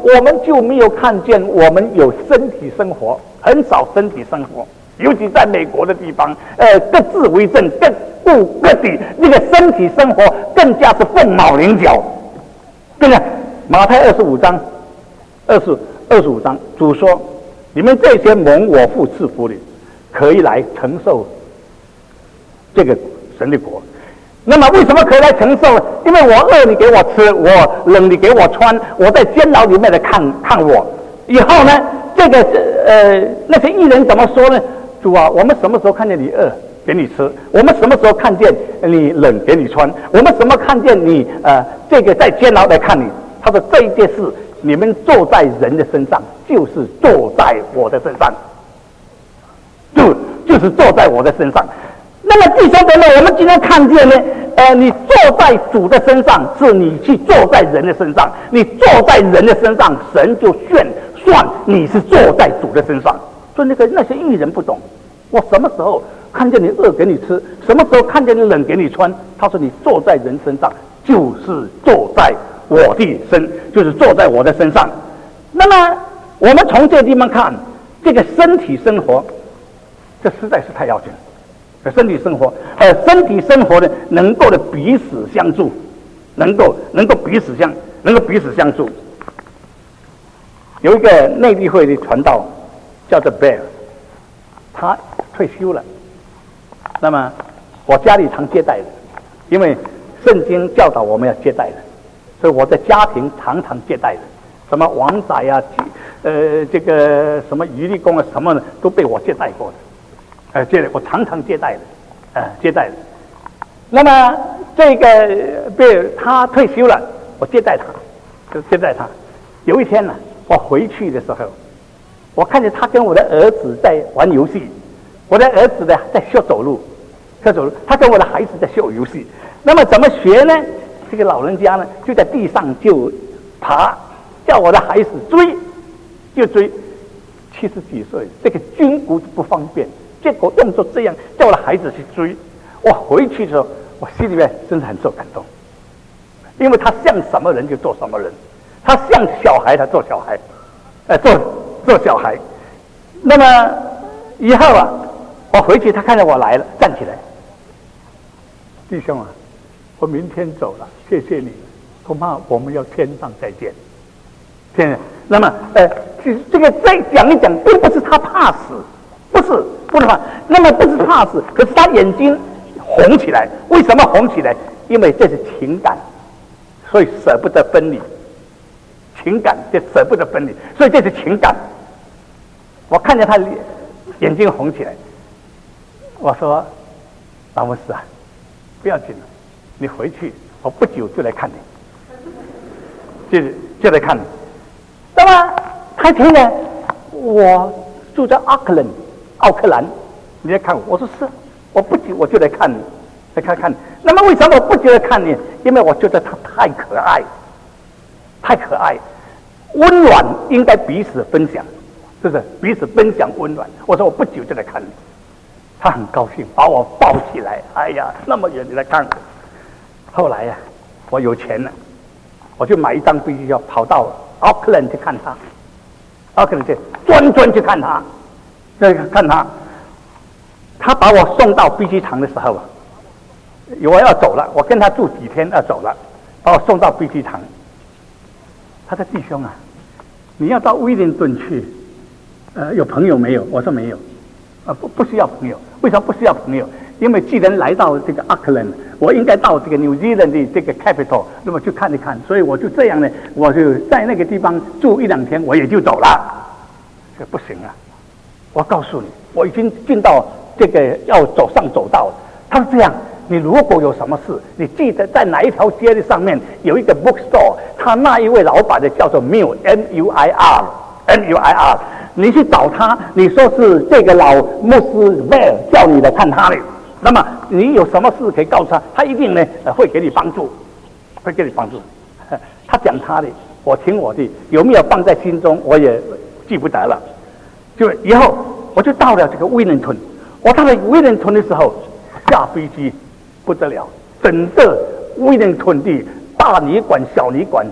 我们就没有看见我们有身体生活，很少身体生活，尤其在美国的地方，呃，各自为政，各顾各地，那个身体生活更加是凤毛麟角。对不对？马太二十五章，二十二十五章，主说：“你们这些蒙我父赐福的，可以来承受这个神的国。”那么为什么可以来承受呢？因为我饿你给我吃，我冷你给我穿，我在监牢里面来看看我。以后呢，这个呃那些艺人怎么说呢？主啊，我们什么时候看见你饿给你吃？我们什么时候看见你冷给你穿？我们什么看见你呃这个在监牢来看你？他说这一件事，你们坐在人的身上，就是坐在我的身上，就就是坐在我的身上。那么弟兄姊妹，我们今天看见呢，呃，你坐在主的身上，是你去坐在人的身上，你坐在人的身上，神就算算你是坐在主的身上。所以那个那些艺人不懂，我什么时候看见你饿给你吃，什么时候看见你冷给你穿？他说你坐在人身上，就是坐在我的身，就是坐在我的身上。那么我们从这个地方看，这个身体生活，这实在是太要紧了。身体生活，呃，身体生活呢，能够的彼此相助，能够能够彼此相能够彼此相助。有一个内地会的传道叫做 Bear， 他退休了。那么我家里常接待人，因为圣经教导我们要接待人，所以我的家庭常常接待人，什么王仔啊，呃，这个什么余立功啊，什么的都被我接待过的。呃，接待我常常接待的，呃，接待的。那么这个被他退休了，我接待他，就接待他。有一天呢，我回去的时候，我看见他跟我的儿子在玩游戏，我的儿子呢在学走路，学走路，他跟我的孩子在学游戏。那么怎么学呢？这个老人家呢就在地上就爬，叫我的孩子追，就追。七十几岁，这个筋骨不方便。结果用作这样，叫我的孩子去追。我回去的时候，我心里面真的很受感动，因为他像什么人就做什么人，他像小孩他做小孩，呃，做做小孩。那么以后啊，我回去他看到我来了，站起来，弟兄啊，我明天走了，谢谢你，恐怕我们要天上再见。天上，那么呃，这个再讲一讲，并不是他怕死。不是，不是怕，那么不是怕死，可是他眼睛红起来。为什么红起来？因为这是情感，所以舍不得分离。情感就舍不得分离，所以这是情感。我看见他眼睛红起来，我说：“老牧师啊，不要紧了，你回去，我不久就来看你，就就来看你。”那么他听呢，我住在奥克兰。奥克兰，你来看我？我说是，我不久我就来看你，来看看你。那么为什么我不久来看你？因为我觉得他太可爱，太可爱，温暖应该彼此分享，是不是？彼此分享温暖。我说我不久就来看你，他很高兴，把我抱起来。哎呀，那么远你来看我。后来呀、啊，我有钱了，我就买一张飞机票跑到奥克兰去看他，奥克兰去专专去看他。看他，他把我送到飞机场的时候啊，我要走了，我跟他住几天要走了，把我送到飞机场。他说：“弟兄啊，你要到威灵顿去，呃，有朋友没有？”我说：“没有，啊，不不需要朋友。为什么不需要朋友？因为既然来到这个奥克兰，我应该到这个 New Zealand 的这个 capital， 那么去看一看。所以我就这样呢，我就在那个地方住一两天，我也就走了。这不行啊！我告诉你，我已经进到这个要走上走道了。他是这样，你如果有什么事，你记得在哪一条街的上面有一个 bookstore， 他那一位老板的叫做 Mill M U I R M U I R， 你去找他，你说是这个老牧师 Bear 叫你来看他的，那么你有什么事可以告诉他，他一定呢会给你帮助，会给你帮助。他讲他的，我听我的，有没有放在心中我也记不得了。就以后我就到了这个威灵顿，我到了威灵顿的时候，下飞机不得了，整个威灵顿的大旅馆、小旅馆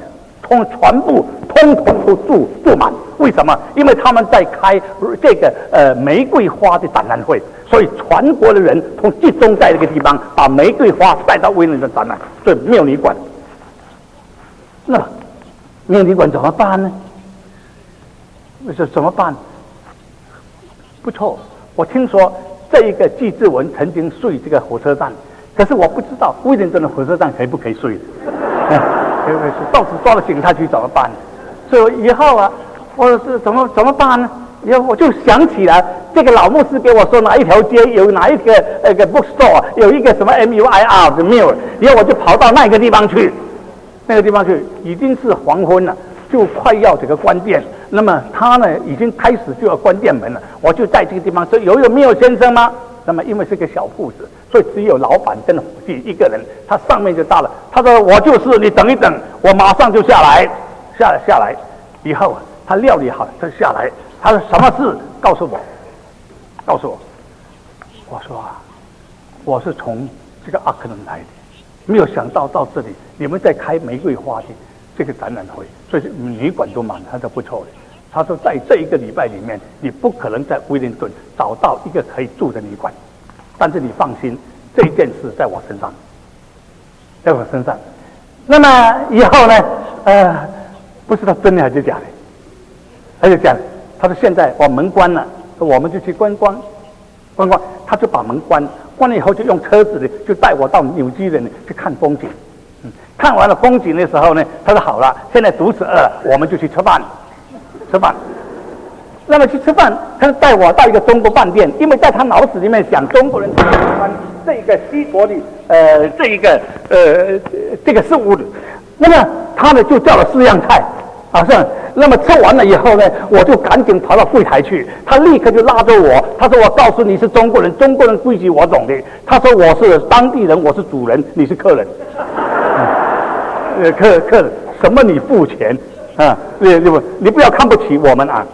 通全部通通都住住满。为什么？因为他们在开这个呃玫瑰花的展览会，所以全国的人都集中在这个地方，把玫瑰花带到威灵顿展览。所以没有旅馆，那没有旅馆怎么办呢？这怎么办？不错，我听说这一个季志文曾经睡这个火车站，可是我不知道威灵顿的火车站可以不可以睡的。可以不可以睡？到时抓了警察局怎么办？所以以后啊，我是怎么怎么办呢？以后我就想起来，这个老牧师给我说哪一条街有哪一个那个 bookstore 有一个什么 M U I R 的 mill， 然后我就跑到那个地方去，那个地方去已经是黄昏了，就快要这个关店。那么他呢已经开始就要关店门了，我就在这个地方说有有没有先生吗？那么因为是个小铺子，所以只有老板跟伙计一个人，他上面就到了。他说我就是，你等一等，我马上就下来，下来下来。以后他料理好，他下来，他说什么事？告诉我，告诉我。我说啊，我是从这个阿克伦来的，没有想到到这里你们在开玫瑰花的这个展览会，所以旅馆都满，他说不错的。他说在这一个礼拜里面，你不可能在威灵顿找到一个可以住的旅馆，但是你放心，这件事在我身上，在我身上。那么以后呢，呃，不知道真的还是假的，还是假的。他说现在把门关了，我们就去观光，观光。他就把门关，关了以后就用车子呢，就带我到纽基人去看风景。嗯，看完了风景的时候呢，他说好了，现在肚子饿了，我们就去吃饭。吃饭，那么去吃饭，他带我到一个中国饭店，因为在他脑子里面想中国人喜欢这个西伯利呃这一个呃这个食物的，那么他呢就叫了四样菜，啊是，那么吃完了以后呢，我就赶紧跑到柜台去，他立刻就拉着我，他说我告诉你是中国人，中国人规矩我懂的，他说我是当地人，我是主人，你是客人，呃客客人什么你付钱。啊，你你不你不要看不起我们啊！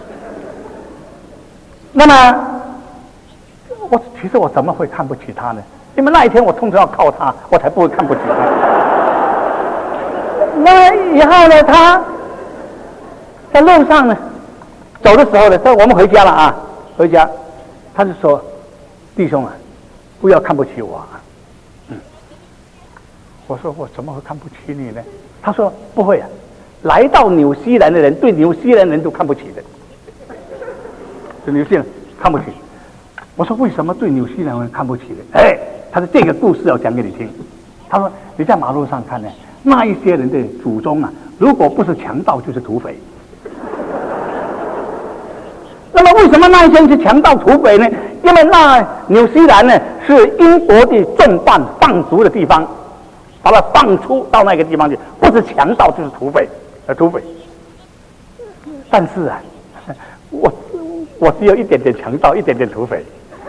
那么，我其实我怎么会看不起他呢？因为那一天我通常要靠他，我才不会看不起他。那以后呢，他在路上呢，走的时候呢，说我们回家了啊，回家，他就说：“弟兄啊，不要看不起我啊。”嗯，我说我怎么会看不起你呢？他说不会啊。来到纽西兰的人对纽西兰人都看不起的，对纽西兰看不起。我说为什么对纽西兰人看不起的？哎，他说这个故事要讲给你听。他说你在马路上看呢，那一些人的祖宗啊，如果不是强盗就是土匪。那么为什么那一些人是强盗土匪呢？因为那纽西兰呢是英国的重犯放逐的地方，把他放出到那个地方去，不是强盗就是土匪。呃，土匪，但是啊，我我只有一点点强盗，一点点土匪。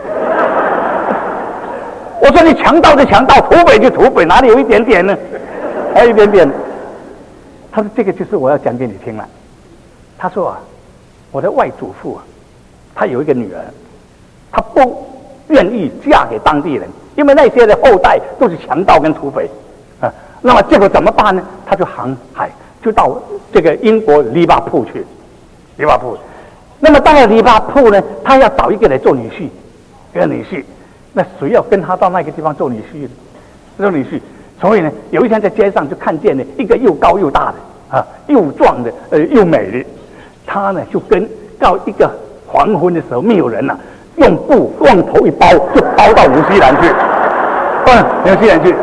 我说你强盗就强盗，土匪就土匪，哪里有一点点呢？还有一点点。他说这个就是我要讲给你听了。他说啊，我的外祖父啊，他有一个女儿，他不愿意嫁给当地人，因为那些的后代都是强盗跟土匪啊。那么结果怎么办呢？他就航海。就到这个英国利巴铺去，利巴铺。那么到了利巴铺呢，他要找一个来做女婿，一个女婿。那谁要跟他到那个地方做女婿呢？做女婿。所以呢，有一天在街上就看见呢一个又高又大的啊，又壮的，呃，又美的。他呢就跟到一个黄昏的时候，没有人了、啊，用布往头一包，就包到纽西兰去，嗯，纽西兰去。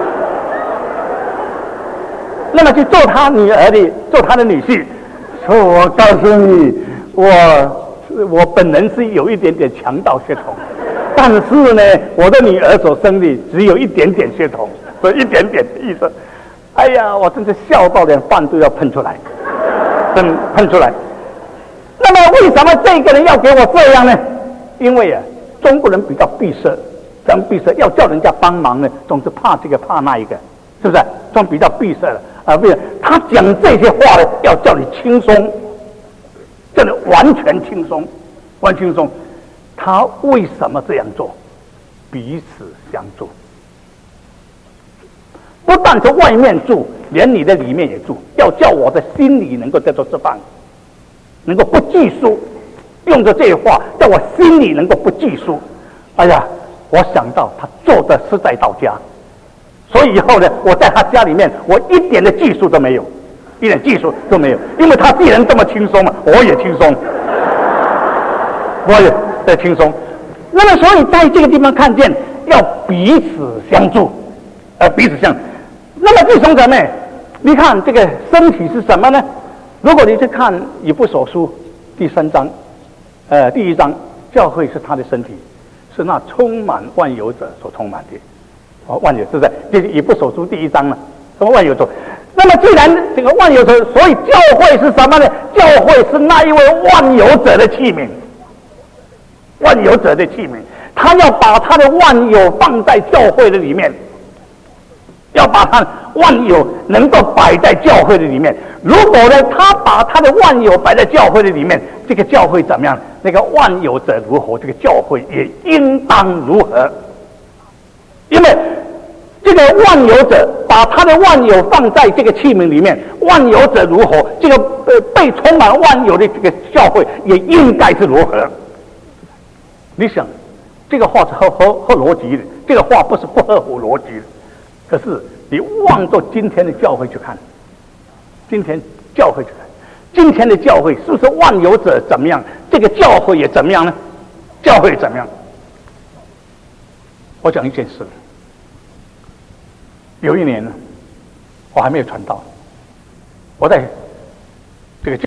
那么就做他女儿的，做他的女婿。所以我告诉你，我我本人是有一点点强盗血统，但是呢，我的女儿所生的只有一点点血统，所以一点点的意思。哎呀，我真是笑到连饭都要喷出来，真喷出来。那么为什么这个人要给我这样呢？因为啊，中国人比较闭塞，咱们闭塞要叫人家帮忙呢，总是怕这个怕那一个，是不是？总比较闭塞了。啊，不是，他讲这些话呢，要叫你轻松，叫你完全轻松，完全轻松。他为什么这样做？彼此相助。 不但是外面住，连你的里面也住，要叫我的心里能够得到释放，能够不拘束。用着这些话，叫我心里能够不拘束。哎呀，我想到他做的实在到家，所以以后呢，我在他家里面，我一点的拘束都没有，一点拘束都没有，因为他既然这么轻松嘛，我也轻松，我也在轻松。那么，所以在这个地方看见要彼此相助，呃，彼此相。那么弟兄姊妹，你看这个身体是什么呢？如果你去看以弗所书第三章，呃，第一章，教会是他的身体，是那充满万有者所充满的。哦，万有是不是？这是以弗所书第一章嘛？什么万有者？那么既然这个万有者，所以教会是什么呢？教会是那一位万有者的器皿，万有者的器皿，他要把他的万有放在教会的里面。要把他万有能够摆在教会的里面。如果呢，他把他的万有摆在教会的里面，这个教会怎么样？那个万有者如何，这个教会也应当如何。因为这个万有者把他的万有放在这个器皿里面，万有者如何，这个呃被充满万有的这个教会也应该是如何。你想，这个话是合合合逻辑的，这个话不是不合乎逻辑的。可是你望着今天的教会去看，今天教会去看，今天的教会是不是万有者怎么样？这个教会也怎么样呢？教会怎么样？我讲一件事。有一年呢，我还没有传道，我在这个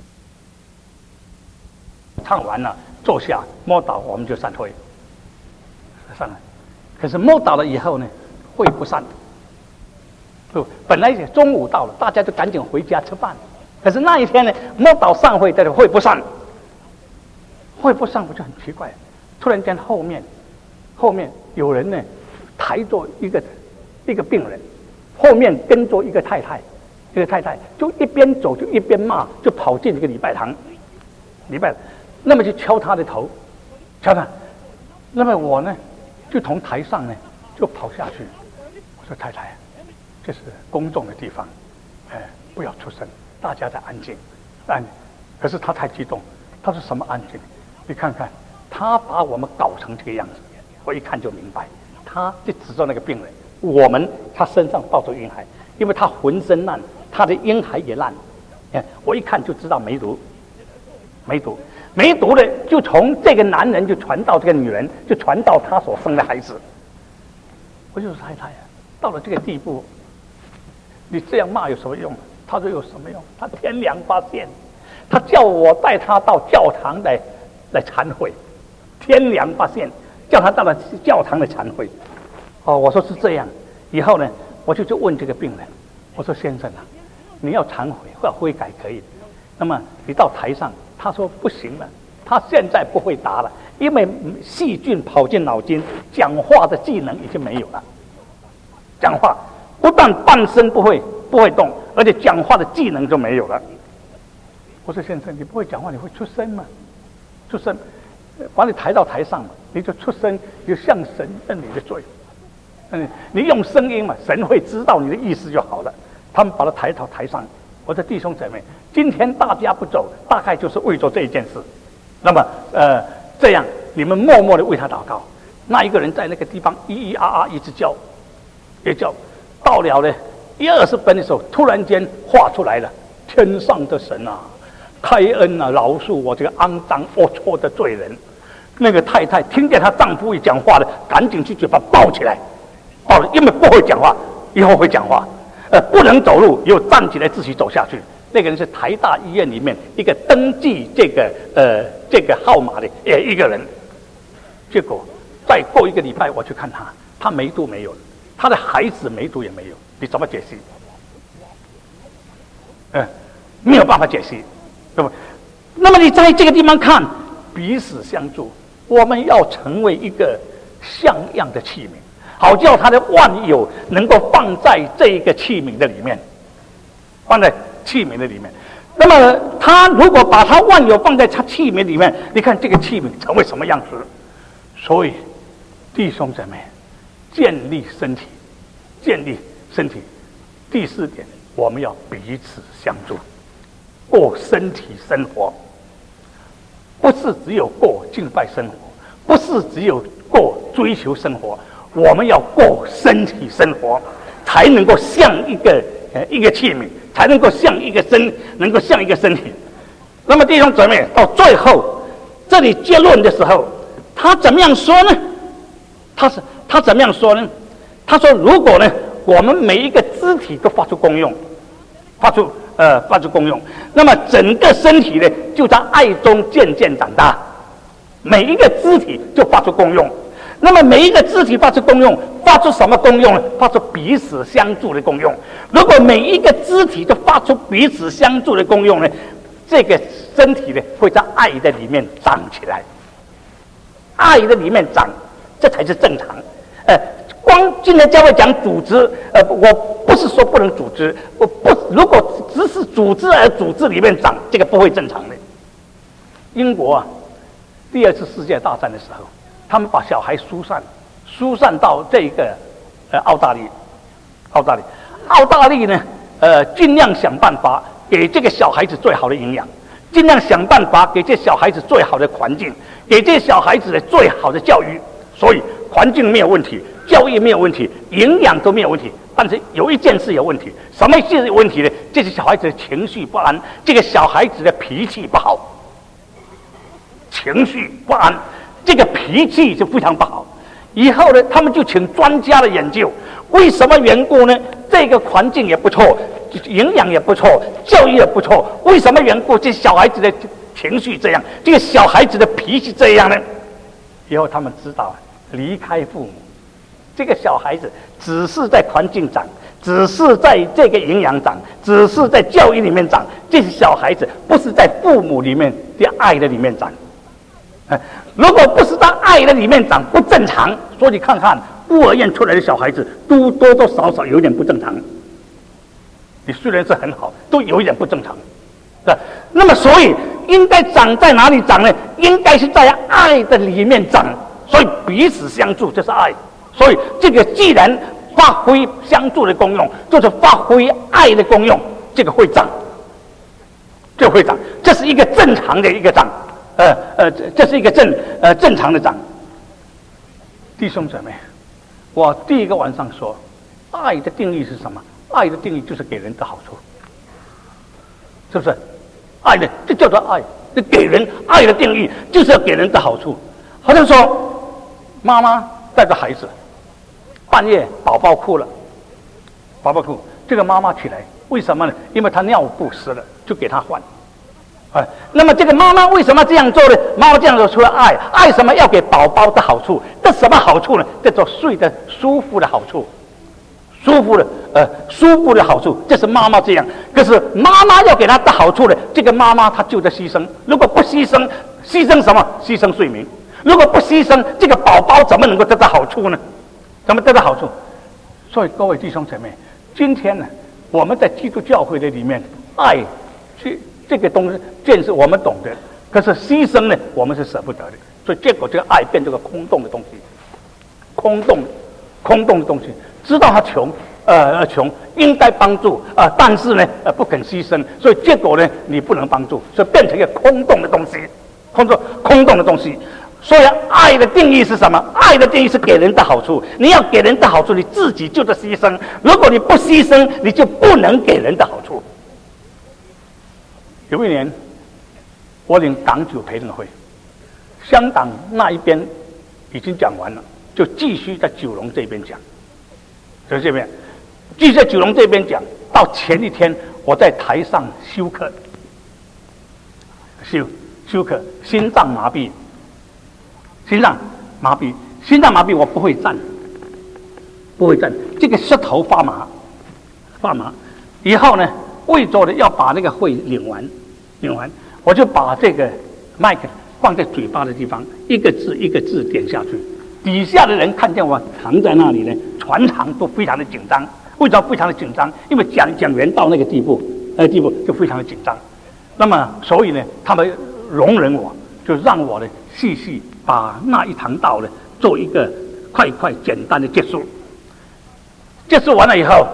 唱完了，坐下摸倒，我们就散会，散了。可是摸倒了以后呢，会不散。本来中午到了，大家就赶紧回家吃饭。可是那一天呢，摸倒散会，但是会不散，会不散，我就很奇怪。突然间后面，后面有人呢抬着一个一个病人，后面跟着一个太太，这个太太就一边走就一边骂，就跑进这个礼拜堂，礼拜，那么就敲他的头，敲他。那么我呢，就从台上呢就跑下去，我说太太。这是公众的地方，哎，不要出声，大家在安静，安静。可是他太激动，他说什么安静？你看看，他把我们搞成这个样子，我一看就明白，他就指着那个病人，我们他身上抱着婴孩，因为他浑身烂，他的婴孩也烂，哎，我一看就知道梅毒，梅毒，梅毒的就从这个男人就传到这个女人，就传到他所生的孩子。我就说太太啊，到了这个地步。你这样骂有什么用？他说有什么用？他天良发现，他叫我带他到教堂来来忏悔。天良发现，叫他到了教堂来忏悔。哦，我说是这样。以后呢，我就去问这个病人，我说先生啊，你要忏悔或悔改可以，那么你到台上，他说不行了，他现在不会答了，因为细菌跑进脑筋，讲话的技能已经没有了，讲话。不但半身不会不会动，而且讲话的技能就没有了。我说先生，你不会讲话，你会出声吗？出声，把你抬到台上嘛，你就出声，就向神认你的罪。嗯，你用声音嘛，神会知道你的意思就好了。他们把他抬到台上，我的弟兄姊妹，今天大家不走，大概就是为着这一件事。那么，呃，这样你们默默的为他祷告。那一个人在那个地方咿咿啊啊一直叫，也叫。到了呢，一二十分的时候，突然间画出来了，天上的神啊，开恩啊，饶恕我这个肮脏龌龊的罪人。那个太太听见她丈夫一讲话了，赶紧去嘴巴抱起来，抱了，因为不会讲话，以后会讲话，呃，不能走路，又站起来自己走下去。那个人是台大医院里面一个登记这个呃这个号码的呃一个人。结果再过一个礼拜，我去看他，他梅毒没有了。他的孩子梅毒也没有，你怎么解析？嗯，没有办法解析，对吧？那么你在这个地方看，彼此相助，我们要成为一个像样的器皿，好叫他的万有能够放在这一个器皿的里面，放在器皿的里面。那么他如果把他万有放在他器皿里面，你看这个器皿成为什么样子？所以弟兄姊妹。建立身体，建立身体， 第四点，我们要彼此相助，过身体生活，不是只有过敬拜生活，不是只有过追求生活，我们要过身体生活，才能够像一个呃一个器皿，才能够像一个身，能够像一个身体。那么弟兄姊妹，到最后这里结论的时候，他怎么样说呢？他是他怎么样说呢？他说，如果呢，我们每一个肢体都发出功用，发出呃发出功用，那么整个身体呢，就在爱中渐渐长大。每一个肢体就发出功用，那么每一个肢体发出功用，发出什么功用呢？发出彼此相助的功用。如果每一个肢体都发出彼此相助的功用呢，这个身体呢会在爱的里面长起来，爱的里面长，这才是正常。呃，光今天教会讲组织，呃，我不是说不能组织，我不如果只是组织而组织里面长，这个不会正常的。英国啊，第二次世界大战的时候，他们把小孩疏散，疏散到这个呃澳大利亚，澳大利亚，澳大利亚呢，呃，尽量想办法给这个小孩子最好的营养，尽量想办法给这小孩子最好的环境，给这小孩子的最好的教育。所以环境没有问题，教育没有问题，营养都没有问题。但是有一件事有问题，什么事有问题呢？这是小孩子的情绪不安，这个小孩子的脾气不好，情绪不安，这个脾气就非常不好。以后呢，他们就请专家的研究，为什么缘故呢？这个环境也不错，营养也不错，教育也不错，为什么缘故？这小孩子的情绪这样，这个小孩子的脾气这样呢？以后他们知道，离开父母，这个小孩子只是在环境长，只是在这个营养长，只是在教育里面长，这些小孩子不是在父母里面的爱的里面长。如果不是在爱的里面长，不正常。所以你看看孤儿院出来的小孩子，都多多少少有一点不正常。你虽然是很好，都有一点不正常。那么所以应该长在哪里长呢？应该是在爱的里面长。所以彼此相助，这是爱。所以这个既然发挥相助的功用，就是发挥爱的功用，这个会长，这会长，这是一个正常的一个长。呃呃，这是一个正呃正常的长。弟兄姊妹，我第一个晚上说，爱的定义是什么？爱的定义就是给人的好处，是不是？爱的，这叫做爱。这给人爱的定义就是要给人的好处。好像说，妈妈带着孩子，半夜宝宝哭了，宝宝哭，这个妈妈起来，为什么呢？因为她尿布湿了，就给她换。哎，那么这个妈妈为什么这样做呢？妈妈这样做除了爱，爱什么？要给宝宝的好处。这什么好处呢？叫做睡得舒服的好处，舒服的呃舒服的好处。这是妈妈这样。可是妈妈要给她的好处呢，这个妈妈她就在牺牲。如果不牺牲，牺牲什么？牺牲睡眠。如果不牺牲，这个宝宝怎么能够得到好处呢？怎么得到好处？所以各位弟兄姐妹，今天呢，我们在基督教会的里面，爱这这个东西，这是我们懂得，可是牺牲呢，我们是舍不得的。所以结果这个爱变成个空洞的东西，空洞，空洞的东西。知道他穷，呃，穷应该帮助啊、呃，但是呢，呃，不肯牺牲，所以结果呢，你不能帮助，所以变成一个空洞的东西，空洞空洞的东西。所以爱的定义是什么？爱的定义是给人的好处。你要给人的好处，你自己就是牺牲。如果你不牺牲，你就不能给人的好处。有一年，我领港九培灵会，香港那一边已经讲完了，就继续在九龙这边讲，在这边继续在九龙这边讲。到前一天，我在台上休克，休休克，心脏麻痹。心脏麻痹，心脏麻痹，我不会站，不会站，这个膝头发麻，发麻。以后呢，为着的要把那个会领完，领完，我就把这个麦克放在嘴巴的地方，一个字一个字点下去。底下的人看见我躺在那里呢，全场都非常的紧张。为什么非常的紧张？因为讲讲员到那个地步，呃地步就非常的紧张。那么所以呢，他们容忍我，就让我呢细细把那一堂道呢做一个快快简单的结束。结束完了以后，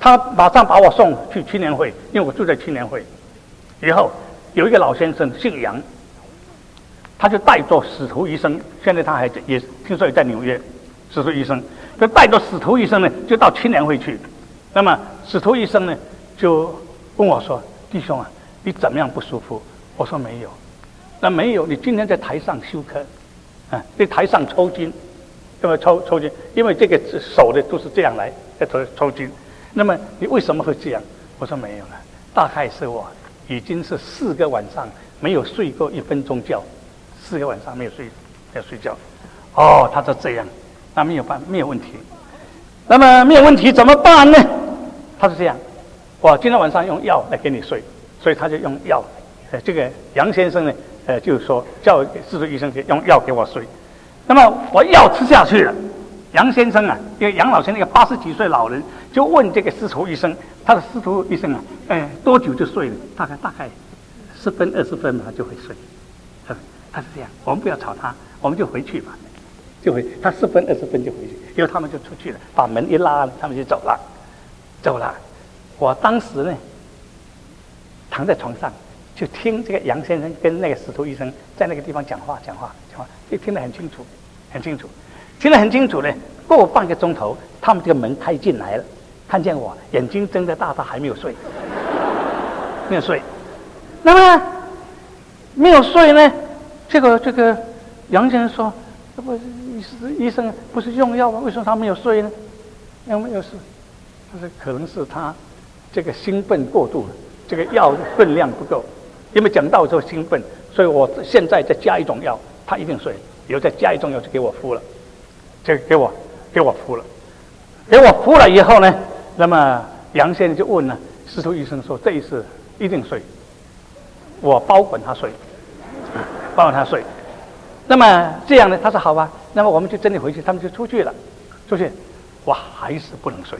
他马上把我送去青年会，因为我住在青年会。以后有一个老先生姓杨，他就带着使徒医生，现在他还也听说也在纽约，使徒医生就带着使徒医生呢，就到青年会去。那么使徒医生呢，就问我说：“弟兄啊，你怎么样不舒服？”我说：“没有。”那没有，你今天在台上休克，啊，在台上抽筋，那么抽抽筋，因为这个手的都是这样来在抽抽筋。那么你为什么会这样？我说没有了，大概是我已经是四个晚上没有睡过一分钟觉，四个晚上没有睡没有睡觉。哦，他说这样，那没有办没有问题。那么没有问题怎么办呢？他是这样，我今天晚上用药来给你睡，所以他就用药。呃，这个杨先生呢，呃，就是说叫使徒医生用药给我睡。那么我药吃下去了，杨先生啊，因为杨老先生一个八十几岁老人，就问这个司徒医生，他的司徒医生啊，哎，多久就睡了？大概大概十分二十分嘛，他就会睡。他他是这样，我们不要吵他，我们就回去吧，就回他十分二十分就回去，因为他们就出去了，把门一拉，他们就走了，走了。我当时呢，躺在床上，就听这个杨先生跟那个使徒医生在那个地方讲话，讲话，讲话，就听得很清楚，很清楚，听得很清楚呢。过半个钟头，他们这个门开进来了，看见我，眼睛睁得大大，还没有睡，没有睡。那么没有睡呢，这个这个杨先生说：“这不医生不是用药吗？为什么他没有睡呢？有没有事？他说可能是他这个兴奋过度了，这个药分量不够。因为讲到之后兴奋，所以我现在再加一种药，他一定睡。以后再加一种药就给我敷了，这个给我给我敷了，给我敷了以后呢，那么杨先生就问了司徒医生说：这一次一定睡，我包管他睡，包管他睡。那么这样呢，他说好吧，那么我们就真的回去，他们就出去了，出去，我还是不能睡。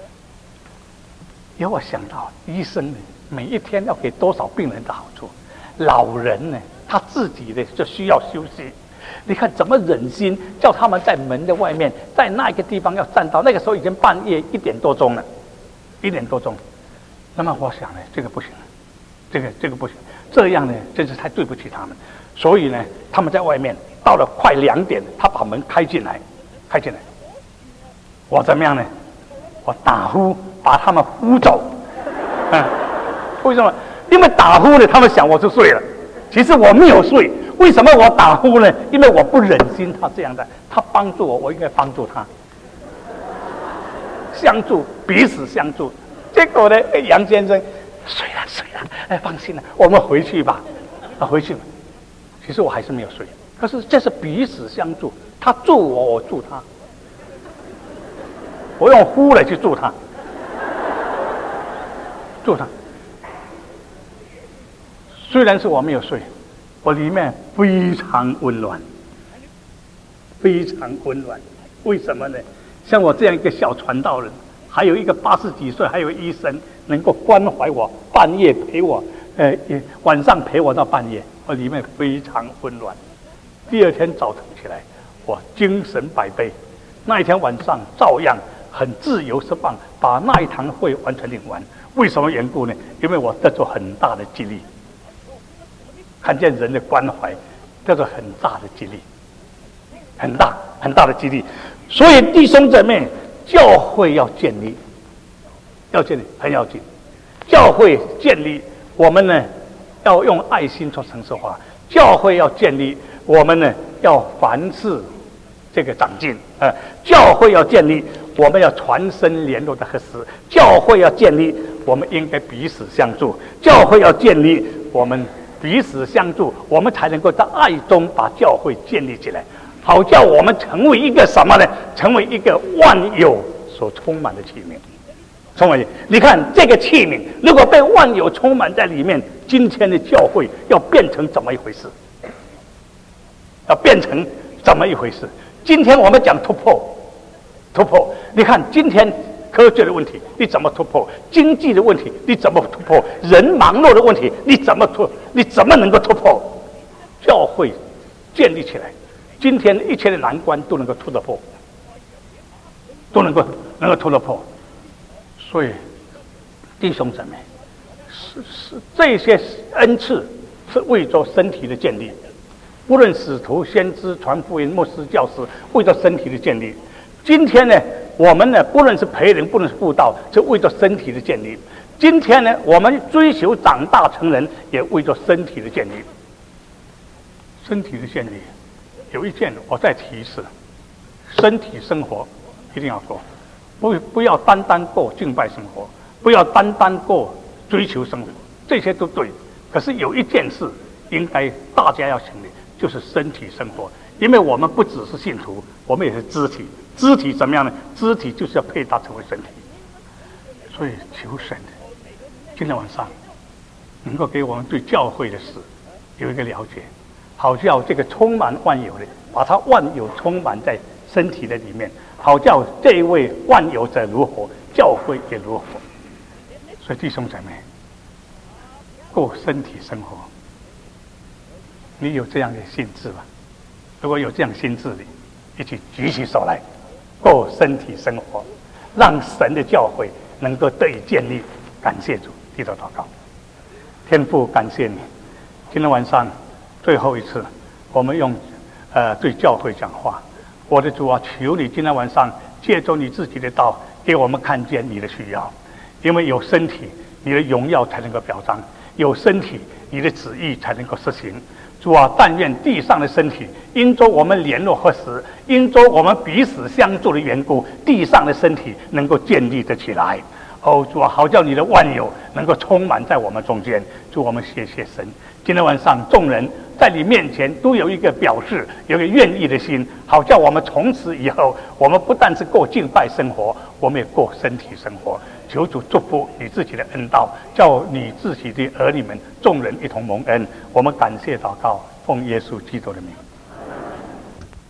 因为我想到医生呢，每一天要给多少病人的好处，老人呢，他自己呢就需要休息。你看怎么忍心叫他们在门的外面，在那个地方要站到那个时候已经半夜一点多钟了，一点多钟。那么我想呢，这个不行，这个这个不行，这样呢真是太对不起他们。所以呢，他们在外面到了快两点，他把门开进来，开进来。我怎么样呢？我打呼把他们呼走。嗯，为什么？因为打呼呢，他们想我就睡了，其实我没有睡。为什么我打呼呢？因为我不忍心他这样的，他帮助我，我应该帮助他，相助，彼此相助。结果呢，杨先生睡了睡了，哎，放心了，我们回去吧，啊，回去吧。其实我还是没有睡，可是这是彼此相助，他助我，我助他，我用呼来去助他，助他。虽然是我没有睡，我里面非常温暖，非常温暖。为什么呢？像我这样一个小传道人，还有一个八十几岁，还有医生能够关怀我，半夜陪我，呃，晚上陪我到半夜，我里面非常温暖。第二天早晨起来，我精神百倍。那一天晚上照样很自由释放，把那一堂会完全领完。为什么缘故呢？因为我得着很大的激励。看见人的关怀，叫做很大的激励，很大很大的激励。所以弟兄姊妹，教会要建立，要建立很要紧。教会建立，我们呢要用爱心做城市化。教会要建立，我们呢要凡事这个长进。呃，教会要建立，我们要传声联络的合适。教会要建立，我们应该彼此相助。教会要建立，我们彼此相助，我们才能够在爱中把教会建立起来，好叫我们成为一个什么呢？成为一个万有所充满的器皿。充满，你看这个器皿，如果被万有充满在里面，今天的教会要变成怎么一回事？要变成怎么一回事？今天我们讲突破，突破。你看今天科学的问题你怎么突破？经济的问题你怎么突破？人忙碌的问题你怎么突？你怎么能够突破？教会建立起来，今天一切的难关都能够突得破，都能够能够突得破。所以弟兄姊妹，是是这些恩赐是为着身体的建立，无论使徒、先知、传福音、牧师、教师，为着身体的建立。今天呢，我们呢，不论是培灵，不论是布道，是为着身体的建立。今天呢，我们追求长大成人，也为着身体的建立。身体的建立，有一件我再提示：身体生活一定要做，不不要单单过敬拜生活，不要单单过追求生活，这些都对。可是有一件事应该大家要行的，就是身体生活，因为我们不只是信徒，我们也是肢体。肢体怎么样呢？肢体就是要配搭成为身体。所以求神今天晚上能够给我们对教会的事有一个了解，好叫这个充满万有的，把它万有充满在身体的里面，好叫这一位万有者如何，教会也如何。所以弟兄姊妹，过身体生活，你有这样的心智吗？如果有这样心智的，一起举起手来，过身体生活，让神的教会能够得以建立。感谢主，低头祷告。天父，感谢你，今天晚上最后一次，我们用呃对教会讲话。我的主啊，求你今天晚上借着你自己的道，给我们看见你的需要，因为有身体，你的荣耀才能够表彰；有身体，你的旨意才能够实行。主啊，但愿地上的身体因着我们联络合时，因着我们彼此相助的缘故，地上的身体能够建立得起来。哦，主啊，好叫你的万有能够充满在我们中间。主，我们谢谢神。今天晚上，众人在你面前都有一个表示，有一个愿意的心，好叫我们从此以后，我们不但是过敬拜生活，我们也过身体生活。求主祝福你自己的恩道，叫你自己的儿女们众人一同蒙恩。我们感谢祷告，奉耶稣基督的名。